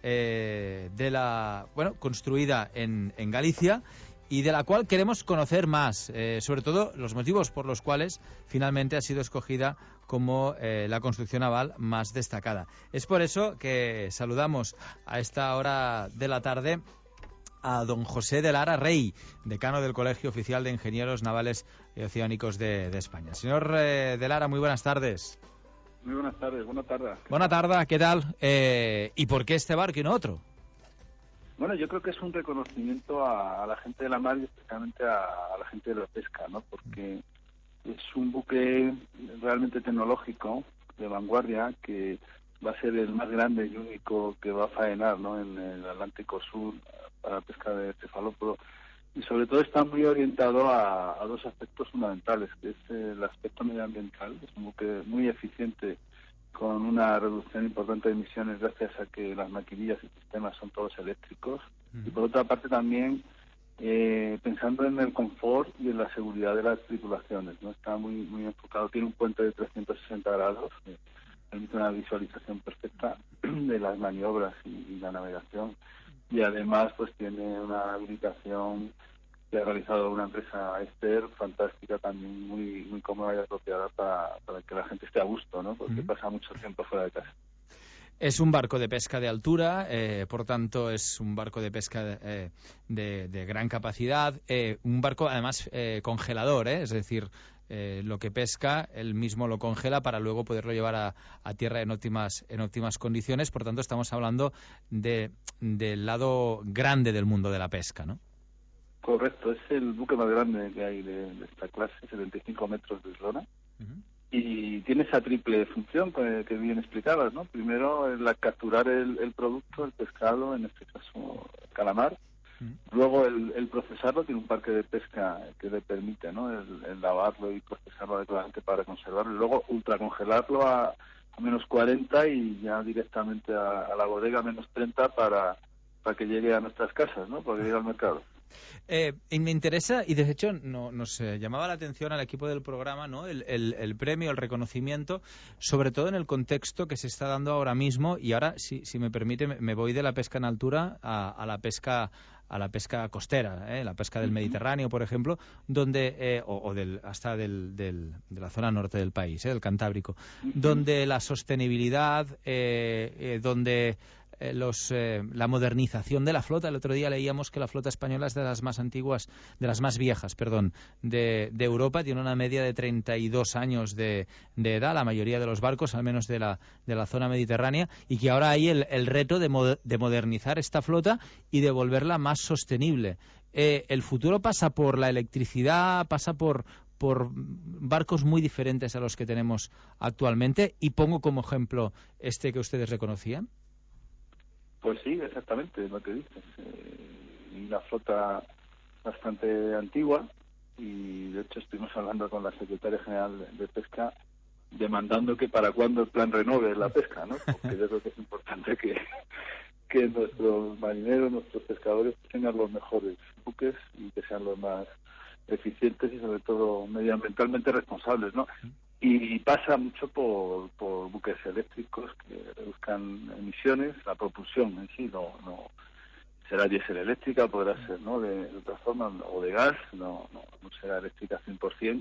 construida en Galicia y de la cual queremos conocer más, sobre todo los motivos por los cuales finalmente ha sido escogida como la construcción naval más destacada. Es por eso que saludamos a esta hora de la tarde a don José de Lara Rey, decano del Colegio Oficial de Ingenieros Navales y Oceánicos de España. Señor de Lara, muy buenas tardes. Muy buenas tardes, buena tarde. Buena tarde, ¿qué tal? ¿Y por qué este barco y no otro? Bueno, yo creo que es un reconocimiento a la gente de la mar y especialmente a la gente de la pesca, ¿no? Porque es un buque realmente tecnológico, de vanguardia, que va a ser el más grande y único que va a faenar, ¿no?, en el Atlántico Sur para pesca de cefalópodo, y sobre todo está muy orientado a dos aspectos fundamentales, que es el aspecto medioambiental. Es un buque muy eficiente con una reducción importante de emisiones gracias a que las maquinillas y sistemas son todos eléctricos, y por otra parte también pensando en el confort y en la seguridad de las tripulaciones, ¿no? Está muy enfocado, tiene un puente de 360 grados, permite una visualización perfecta de las maniobras y la navegación, y además pues tiene una habilitación que ha realizado una empresa Ester fantástica, también muy cómoda y apropiada para que la gente esté a gusto, ¿no? Porque pasa mucho tiempo fuera de casa. Es un barco de pesca de altura, por tanto es un barco de pesca de gran capacidad, un barco además congelador, es decir, lo que pesca él mismo lo congela para luego poderlo llevar a tierra en óptimas condiciones. Por tanto estamos hablando del lado grande del mundo de la pesca, ¿no? Correcto, es el buque más grande que hay de esta clase, 75 metros de eslora. Y tiene esa triple función que bien explicabas, ¿no? Primero, capturar el producto, el pescado, en este caso el calamar. Luego, el procesarlo, tiene un parque de pesca que le permite, ¿no? El lavarlo y procesarlo adecuadamente para conservarlo. Y luego, ultracongelarlo a menos 40 y ya directamente a la bodega a menos 30 para que llegue a nuestras casas, ¿no? Para que llegue al mercado. Y me interesa, y de hecho nos llamaba la atención al equipo del programa, ¿no? el premio, el reconocimiento, sobre todo en el contexto que se está dando ahora mismo. Y ahora, si me permite, me voy de la pesca en altura a la pesca costera, la pesca del Mediterráneo, por ejemplo, donde hasta de la zona norte del país, del Cantábrico, donde la sostenibilidad, donde la modernización de la flota. El otro día leíamos que la flota española es de las más antiguas, de las más viejas, de Europa. Tiene una media de 32 años de edad, la mayoría de los barcos, al menos de la zona mediterránea, y que ahora hay el reto de modernizar esta flota y de volverla más sostenible. El futuro pasa por la electricidad, pasa por barcos muy diferentes a los que tenemos actualmente, y pongo como ejemplo este que ustedes reconocían. Pues sí, exactamente lo que dices. Una flota bastante antigua, y de hecho estuvimos hablando con la secretaria general de Pesca demandando que para cuándo el plan renove la pesca, ¿no? Porque yo creo que es importante que nuestros marineros, nuestros pescadores tengan los mejores buques y que sean los más eficientes y sobre todo medioambientalmente responsables, ¿no? Y pasa mucho por buques eléctricos que reduzcan emisiones. La propulsión en sí no será diésel eléctrica, podrá ser, ¿no?, de otra forma, o de gas, no será eléctrica 100%,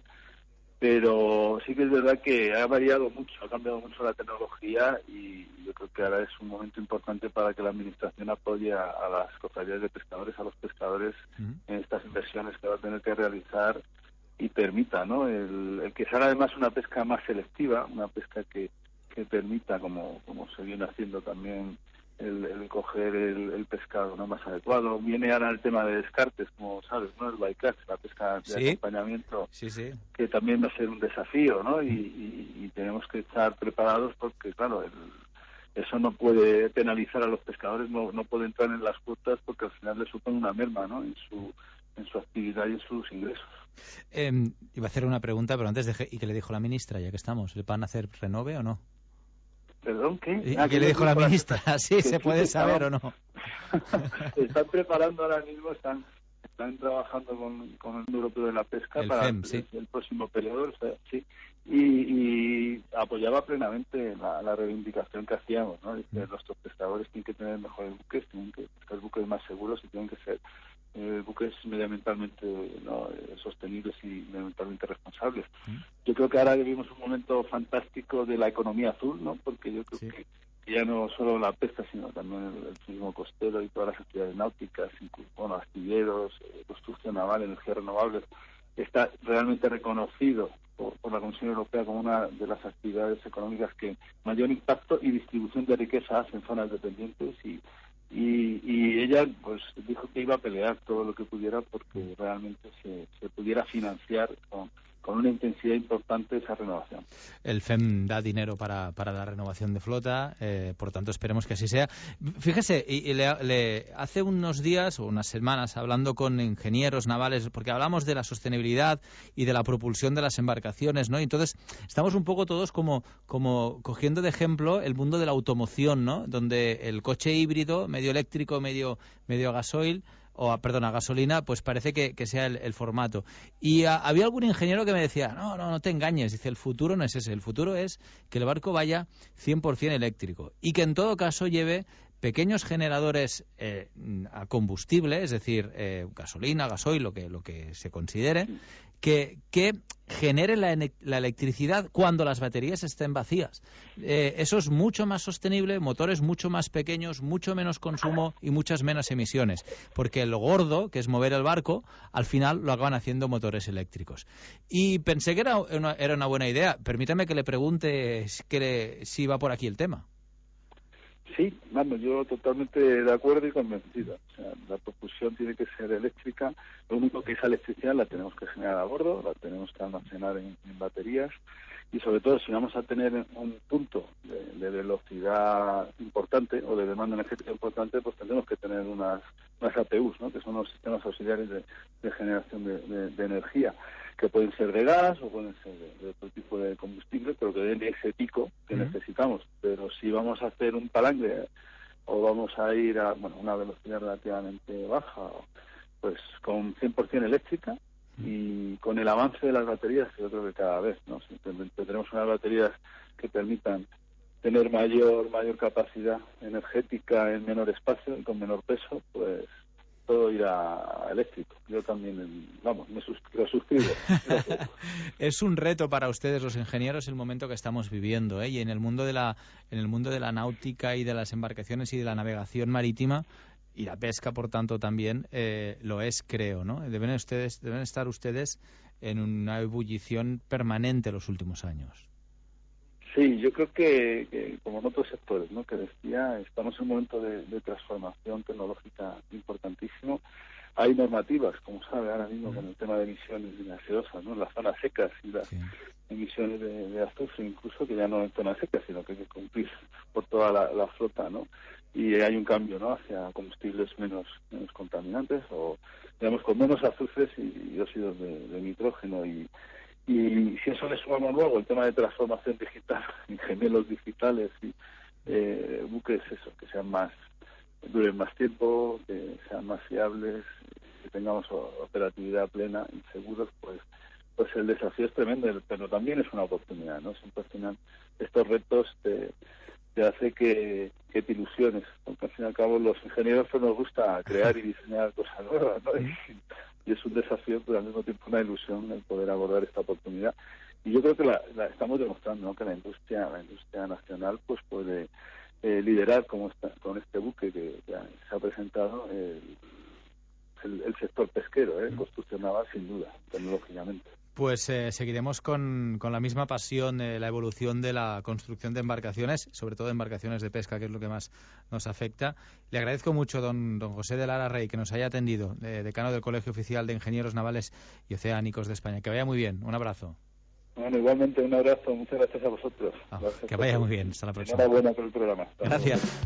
pero sí que es verdad que ha variado mucho, ha cambiado mucho la tecnología, y yo creo que ahora es un momento importante para que la administración apoye a las cofradías de pescadores, a los pescadores, en estas inversiones que va a tener que realizar, y permita, ¿no?, el que sea además una pesca más selectiva, una pesca que permita, como se viene haciendo también, el coger el pescado, ¿no?, más adecuado. Viene ahora el tema de descartes, como sabes, ¿no?, el bycatch, la pesca de acompañamiento, que también va a ser un desafío, ¿no? Y tenemos que estar preparados porque, claro, eso no puede penalizar a los pescadores, no puede entrar en las cuotas, porque al final le supone una merma, ¿no?, en su actividad y en sus ingresos. Iba a hacer una pregunta, pero antes ¿y qué le dijo la ministra, ya que estamos? ¿Le van a hacer renove o no? ¿Perdón, qué? ¿Y qué le dijo la ministra? ¿Sí se puede saber o no? Están preparando ahora mismo, están trabajando con el Europeo de la Pesca para el próximo periodo, sí, y apoyaba plenamente la reivindicación que hacíamos, ¿no? Nuestros pescadores tienen que tener mejores buques, tienen que ser buques más seguros y tienen que ser buques medioambientalmente sostenibles y medioambientalmente responsables. Yo creo que ahora vivimos un momento fantástico de la economía azul, ¿no? Porque yo creo que ya no solo la pesca, sino también el turismo costero y todas las actividades náuticas, astilleros, construcción naval, energías renovables, está realmente reconocido por la Comisión Europea como una de las actividades económicas que mayor impacto y distribución de riqueza hace en zonas dependientes, y ella pues dijo que iba a pelear todo lo que pudiera porque realmente se pudiera financiar con una intensidad importante esa renovación. El FEM da dinero para la renovación de flota, por tanto esperemos que así sea. Fíjese, hace unos días o unas semanas, hablando con ingenieros navales, porque hablamos de la sostenibilidad y de la propulsión de las embarcaciones, ¿no? Y entonces estamos un poco todos como cogiendo de ejemplo el mundo de la automoción, ¿no? Donde el coche híbrido, medio eléctrico, medio gasoil, perdona, gasolina, pues parece que sea el formato. Y había algún ingeniero que me decía, no te engañes, dice, el futuro no es ese, el futuro es que el barco vaya 100% eléctrico y que en todo caso lleve pequeños generadores a combustible, es decir, gasolina, gasoil, lo que se considere, que genere la electricidad cuando las baterías estén vacías. Eso es mucho más sostenible, motores mucho más pequeños, mucho menos consumo y muchas menos emisiones, porque lo gordo, que es mover el barco, al final lo acaban haciendo motores eléctricos. Y pensé que era una buena idea. Permítame que le pregunte si va por aquí el tema. Sí, vamos, yo totalmente de acuerdo y convencido. O sea, la propulsión tiene que ser eléctrica. Lo único que esa electricidad la tenemos que generar a bordo, la tenemos que almacenar en baterías y sobre todo si vamos a tener un punto de velocidad importante o de demanda energética importante, pues tendremos que tener unas APUs, ¿no? Que son los sistemas auxiliares de generación de energía, que pueden ser de gas o pueden ser de otro tipo de combustible, pero que den ese pico que necesitamos. Pero si vamos a hacer un palanque o vamos a ir a una velocidad relativamente baja, pues con 100% eléctrica y con el avance de las baterías, que yo creo que cada vez, ¿no? Si tenemos unas baterías que permitan tener mayor capacidad energética en menor espacio y con menor peso, pues todo irá eléctrico. Yo también, lo suscribo. Es un reto para ustedes, los ingenieros, el momento que estamos viviendo, y en el mundo de la náutica y de las embarcaciones y de la navegación marítima y la pesca, por tanto, también lo es, creo, ¿no? Deben estar ustedes en una ebullición permanente los últimos años. Sí, yo creo que como en otros sectores, ¿no? Que decía, estamos en un momento de transformación tecnológica importantísimo. Hay normativas, como sabe, ahora mismo con el tema de emisiones gaseosas, ¿no? En las zonas secas y las emisiones de azufre, incluso, que ya no en zonas secas, sino que hay que cumplir por toda la flota, ¿no? Y hay un cambio, ¿no? Hacia combustibles menos contaminantes o, digamos, con menos azufres y óxidos de nitrógeno y si eso le sumamos luego el tema de transformación digital, gemelos digitales y buques, eso, que sean duren más tiempo, que sean más fiables, que tengamos operatividad plena y seguros, pues el desafío es tremendo, pero también es una oportunidad, ¿no? Siempre al final estos retos te hace que te ilusiones, porque al fin y al cabo los ingenieros nos gusta crear y diseñar cosas nuevas, ¿no? Y es un desafío, pero al mismo tiempo una ilusión el poder abordar esta oportunidad. Y yo creo que la estamos demostrando, ¿no? Que la industria nacional pues puede liderar con este buque que se ha presentado el sector pesquero, construcción naval, sin duda, tecnológicamente. Pues seguiremos con la misma pasión la evolución de la construcción de embarcaciones, sobre todo embarcaciones de pesca, que es lo que más nos afecta. Le agradezco mucho, don José de Lara Rey, que nos haya atendido, decano del Colegio Oficial de Ingenieros Navales y Oceánicos de España. Que vaya muy bien, un abrazo. Bueno, igualmente un abrazo, muchas gracias a vosotros. Que vaya muy bien, hasta la próxima. Enhorabuena por el programa. Gracias.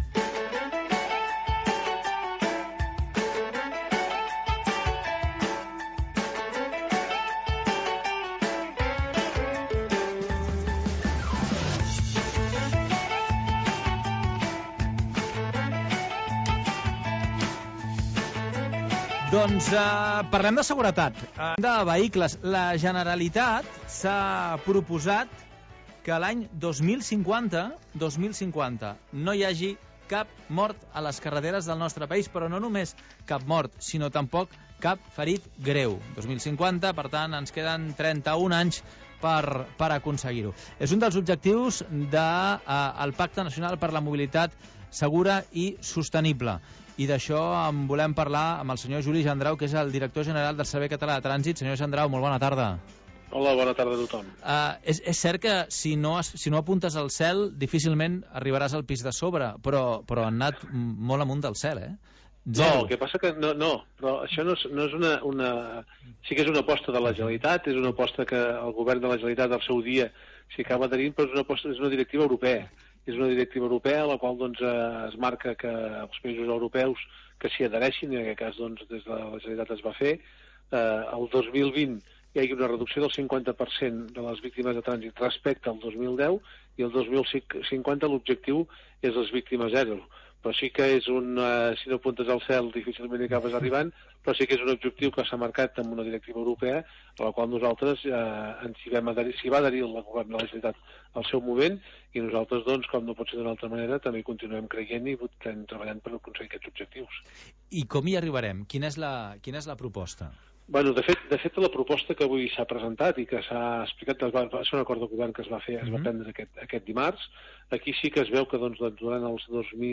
Doncs parlem de seguretat, de vehicles. La Generalitat s'ha proposat que l'any 2050 no hi hagi cap mort a les carreteres del nostre país, però no només cap mort, sinó tampoc cap ferit greu. 2050, per tant, ens queden 31 anys per aconseguir-ho. És un dels objectius del Pacte Nacional per la Mobilitat Segura i Sostenible. I d'això en volem parlar amb el senyor Juli Gendrau, que és el director general del Servei Català de Trànsit. Senyor Gendrau, molt bona tarda. Hola, bona tarda a tothom. És cert que si no apuntes al cel, difícilment arribaràs al pis de sobre, però han anat molt amunt del cel, No, el que passa que no, però això no és una... Sí que és una aposta de la Generalitat, és una aposta que el govern de la Generalitat al seu dia s'hi acaba adherint, però és una directiva europea. És una directiva europea a la qual es marca que els països europeus que s'hi adhereixin, i en aquest cas des de la Generalitat es va fer, el 2020 hi hagi una reducció del 50% de les víctimes de trànsit respecte al 2010 i el 2050 l'objectiu és les víctimes zero. però sí que és si no apuntes al cel difícilment hi acabes arribant, però sí que és un objectiu que s'ha marcat amb una directiva europea, a la qual nosaltres s'hi va adherir el govern de la Generalitat al seu moment, i nosaltres, doncs, com no pot ser d'una altra manera, també continuem creient i treballant per aconseguir aquests objectius. I com hi arribarem? Quina és la proposta? Bueno, de fet, la proposta que avui s'ha presentat i que s'ha explicat, va ser un acord de govern que es va prendre aquest dimarts. Aquí sí que es veu que durant els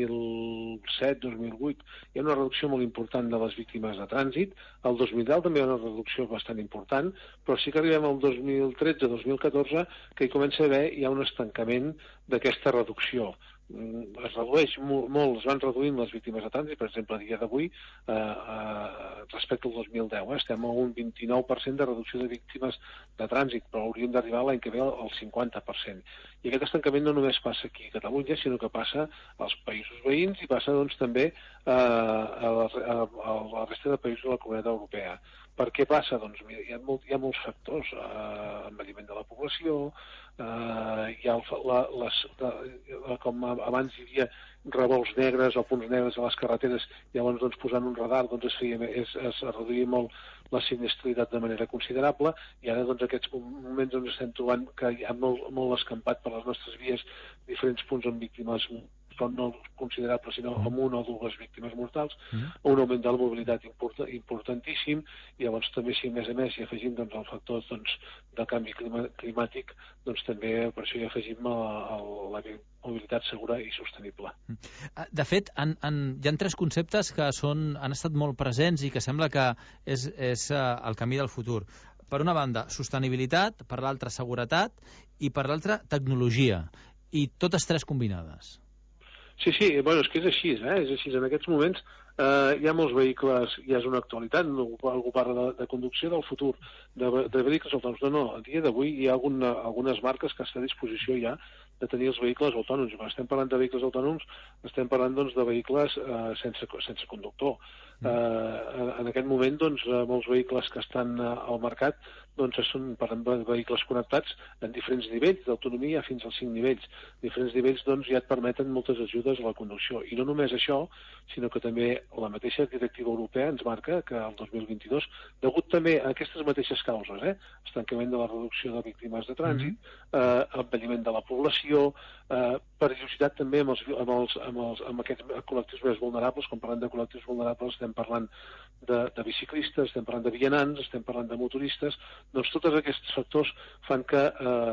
2007-2008 hi ha una reducció molt important de les víctimes de trànsit. El 2010 també hi ha una reducció bastant important, però sí que arribem al 2013-2014 que hi comença a haver ja un estancament d'aquesta reducció. Es redueix molt, es van reduint les víctimes de trànsit, per exemple, a dia d'avui, respecte al 2010. Estem a un 29% de reducció de víctimes de trànsit, però hauríem d'arribar l'any que ve al 50%. I aquest estancament no només passa aquí a Catalunya, sinó que passa als països veïns i passa doncs, també a la resta de països de la Comunitat Europea. Per què passa? Doncs hi ha molts factors. Envelliment de la població, hi ha com abans hi havia revolts negres o punts negres a les carreteres, llavors doncs, posant un radar es reduïa molt la sinistralitat de manera considerable, i ara doncs, aquests moments estem trobant que hi ha molt escampat per les nostres vies diferents punts amb víctimes, però no considerables, sinó amb una o dues víctimes mortals, un augment de la mobilitat importantíssim, i llavors també, si a més hi afegim doncs, el factor del canvi climàtic, doncs també per això hi afegim la mobilitat segura i sostenible. De fet, hi ha tres conceptes que han estat molt presents i que sembla que és el camí del futur. Per una banda, sostenibilitat, per l'altra, seguretat, i per l'altra, tecnologia, i totes tres combinades. Sí, bueno, és que és així, és així. En aquests moments hi ha molts vehicles, ja és una actualitat, algú parla de conducció del futur, de vehicles autònoms. No, a dia d'avui hi ha algunes marques que estan a disposició ja de tenir els vehicles autònoms. Quan estem parlant de vehicles autònoms, estem parlant doncs, de vehicles sense conductor. En aquest moment, doncs, molts vehicles que estan al mercat són vehicles connectats en diferents nivells d'autonomia, fins als 5 nivells. Diferents nivells doncs, ja et permeten moltes ajudes a la conducció. I no només això, sinó que també la mateixa directiva europea ens marca que el 2022, degut també a aquestes mateixes causes, estancament de la reducció de víctimes de trànsit, envelliment de la població, perillositat també amb aquests col·lectius més vulnerables. Quan parlem de col·lectius vulnerables estem parlant de biciclistes, estem parlant de vianants, estem parlant de motoristes. Doncs tots aquests factors fan que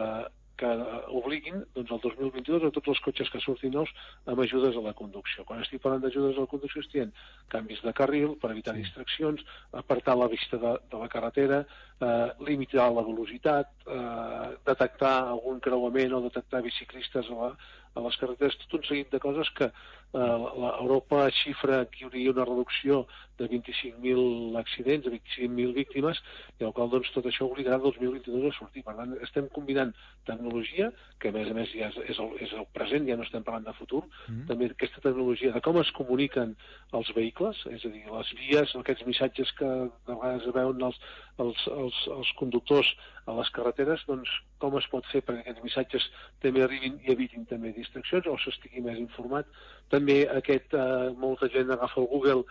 obliguin el 2022 a tots els cotxes que surtin nous amb ajudes a la conducció. Quan estic parlant d'ajudes a la conducció estic canvis de carril per evitar distraccions, apartar la vista de la carretera, limitar la velocitat, detectar algun creuament o detectar biciclistes a les carreteres, tot un seguit de coses que Europa xifra que hi hauria una reducció de 25.000 accidents, de 25.000 víctimes, i el qual doncs, tot això obligarà el 2022 a sortir. Per tant, estem combinant tecnologia, que a més ja és el present, ja no estem parlant de futur, també aquesta tecnologia de com es comuniquen els vehicles, és a dir, les vies, aquests missatges que de vegades veuen els conductors a les carreteres, doncs com es pot fer perquè aquests missatges també arribin i evitin també distraccions o s'estigui més informat. També molta gent agafa el Google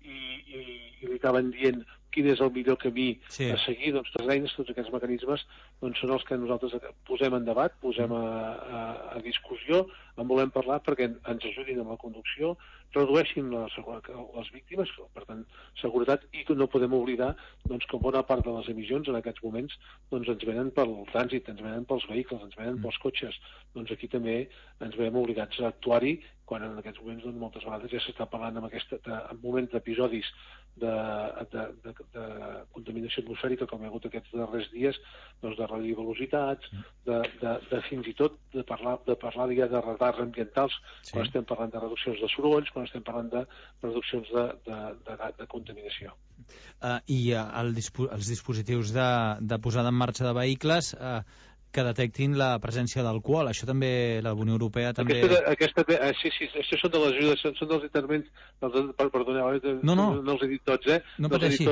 i li acaben dient quin és el millor camí a seguir. Doncs les eines, tots aquests mecanismes són els que nosaltres posem en debat, posem a discussió, en volem parlar perquè ens ajudin amb la conducció, redueixin les víctimes, per tant, seguretat, i no podem oblidar que bona part de les emissions en aquests moments ens venen pel trànsit, ens venen pels vehicles, ens venen pels cotxes. Doncs aquí també ens veiem obligats a actuar-hi, quan en aquests moments moltes vegades ja s'està parlant en moments d'episodis de contaminació atmosfèrica, com hi ha hagut aquests darrers dies, de reduir velocitats, de fins i tot de parlar ja de radars ambientals, quan estem parlant de reduccions de sorolls, quan estem parlant de reduccions de contaminació. I els dispositius de posada en marxa de vehicles que detectin la presència d'alcohol. Això també la Unió Europea també... Sí, això són de les ajudes, són dels intervents... Perdoneu, no els he dit tots,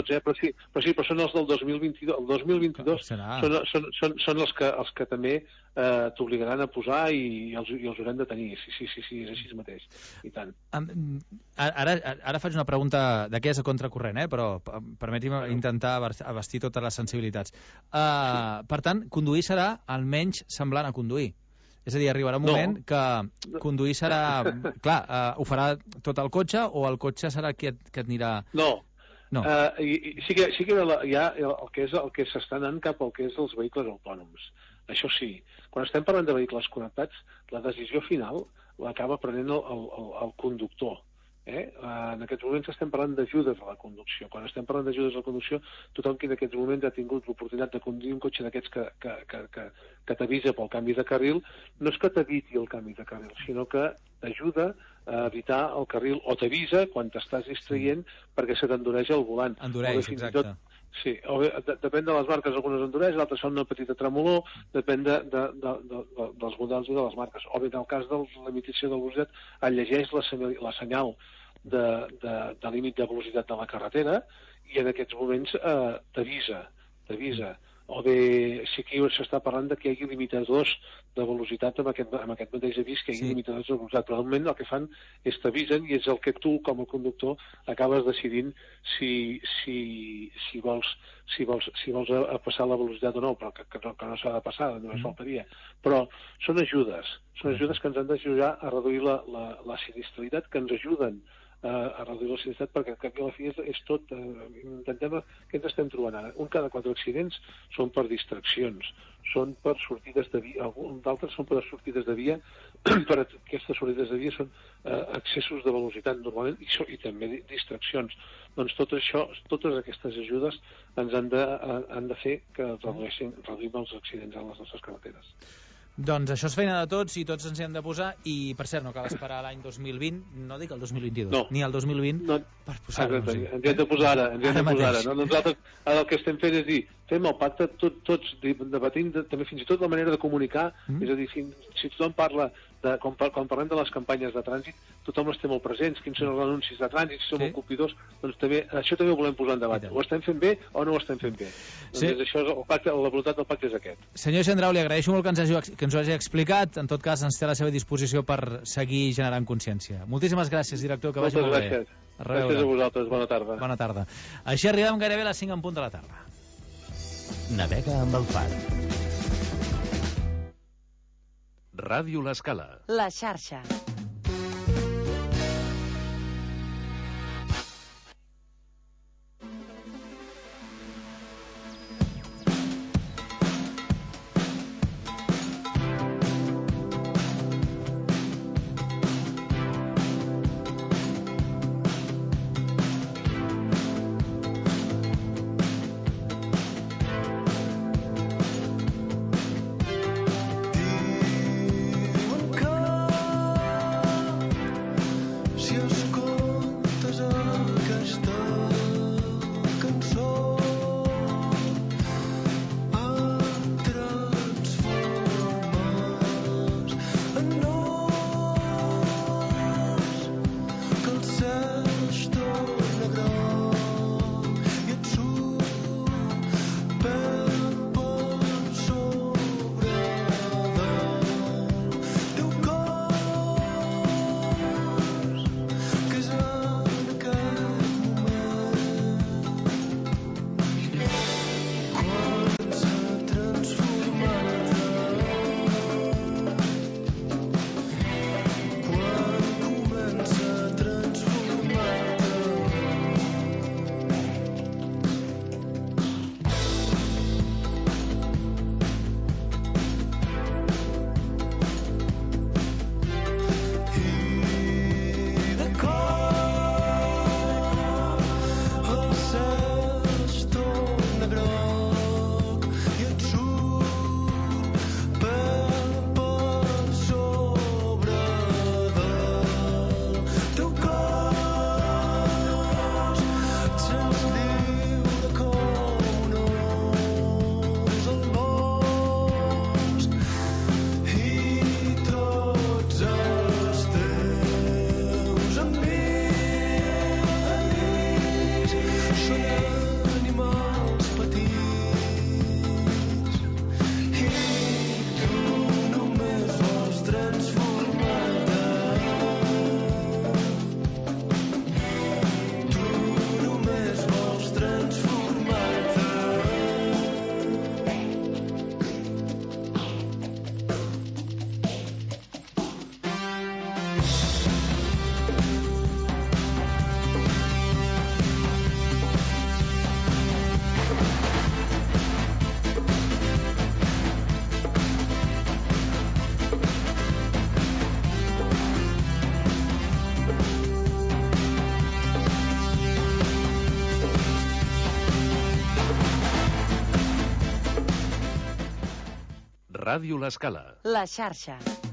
però són els del 2022. El 2022 són els que també t'obligaran a posar i els haurem de tenir. Sí, és així mateix. I tant. Ara faig una pregunta d'aquelles a contracorrent, però permeti'm intentar abastir totes les sensibilitats. Per tant, conduir serà almenys semblant a conduir. És a dir, arribarà un moment que conduir serà... Clar, ho farà tot el cotxe o el cotxe serà qui et anirà... No. Sí que hi ha el que s'està anant cap al que és els vehicles autònoms. Això sí, quan estem parlant de vehicles connectats, la decisió final l'acaba prenent el conductor. En aquests moments estem parlant d'ajudes a la conducció. Quan estem parlant d'ajudes a la conducció, tothom que en aquests moments ha tingut l'oportunitat de conduir un cotxe d'aquests que t'avisa pel canvi de carril, no és que t'eviti el canvi de carril, sinó que t'ajuda a evitar el carril, o t'avisa quan t'estàs distraient perquè se t'endureix el volant. Endureix, exacte. Sí, depèn de les marques, algunes endureix, altres són una petita tremolor, depèn dels models i de les marques. O bé, en el cas de la limitació de velocitat, llegeix la senyal de límit de velocitat de la carretera i en aquests moments t'avisa. O bé, sí que s'està parlant de que hi hagi limitadors de velocitat amb aquest mateix avís, que hi hagi limitadors de velocitat, però al moment el que fan és t'avisen i és el que tu, com a conductor, acabes decidint si vols passar la velocitat o no, però que no s'ha de passar, només faltaria. Però són ajudes que ens han d'ajudar a reduir la sinistralitat, que ens ajuden a reduir la sinistralitat, perquè al cap i a la fi és tot. Intentem, què ens estem trobant ara? Un cada 4 accidents són per distraccions, són per sortides de via, d'altres són per sortides de via, per aquestes sortides de via són excessos de velocitat normalment i també distraccions. Doncs tot això, totes aquestes ajudes ens han de fer que reduïm els accidents a les nostres carreteres. Doncs això és feina de tots i tots ens hi hem de posar i, per cert, no cal esperar l'any 2020, no dic el 2022, ni el 2020 per posar-nos. Ens hi hem de posar ara. Nosaltres ara el que estem fent és dir, fem el pacte tots debatint també fins i tot la manera de comunicar, és a dir, si tothom parla quan parlem de les campanyes de trànsit, tothom les té molt presents, quins són els anuncis de trànsit, si som molt colpidors, doncs això també ho volem posar en debat. Ho estem fent bé o no ho estem fent bé? Doncs això, la voluntat del pacte és aquest. Senyor Gendrau, li agraeixo molt que ens ho hagi explicat. En tot cas, ens té a la seva disposició per seguir generant consciència. Moltíssimes gràcies, director, que vagi molt bé. Moltes gràcies. Gràcies a vosaltres. Bona tarda. Bona tarda. Així arribem gairebé a les 5 en punt de la tarda. Navega amb el far. Ràdio L'Escala. La xarxa. Ràdio L'Escala. La xarxa.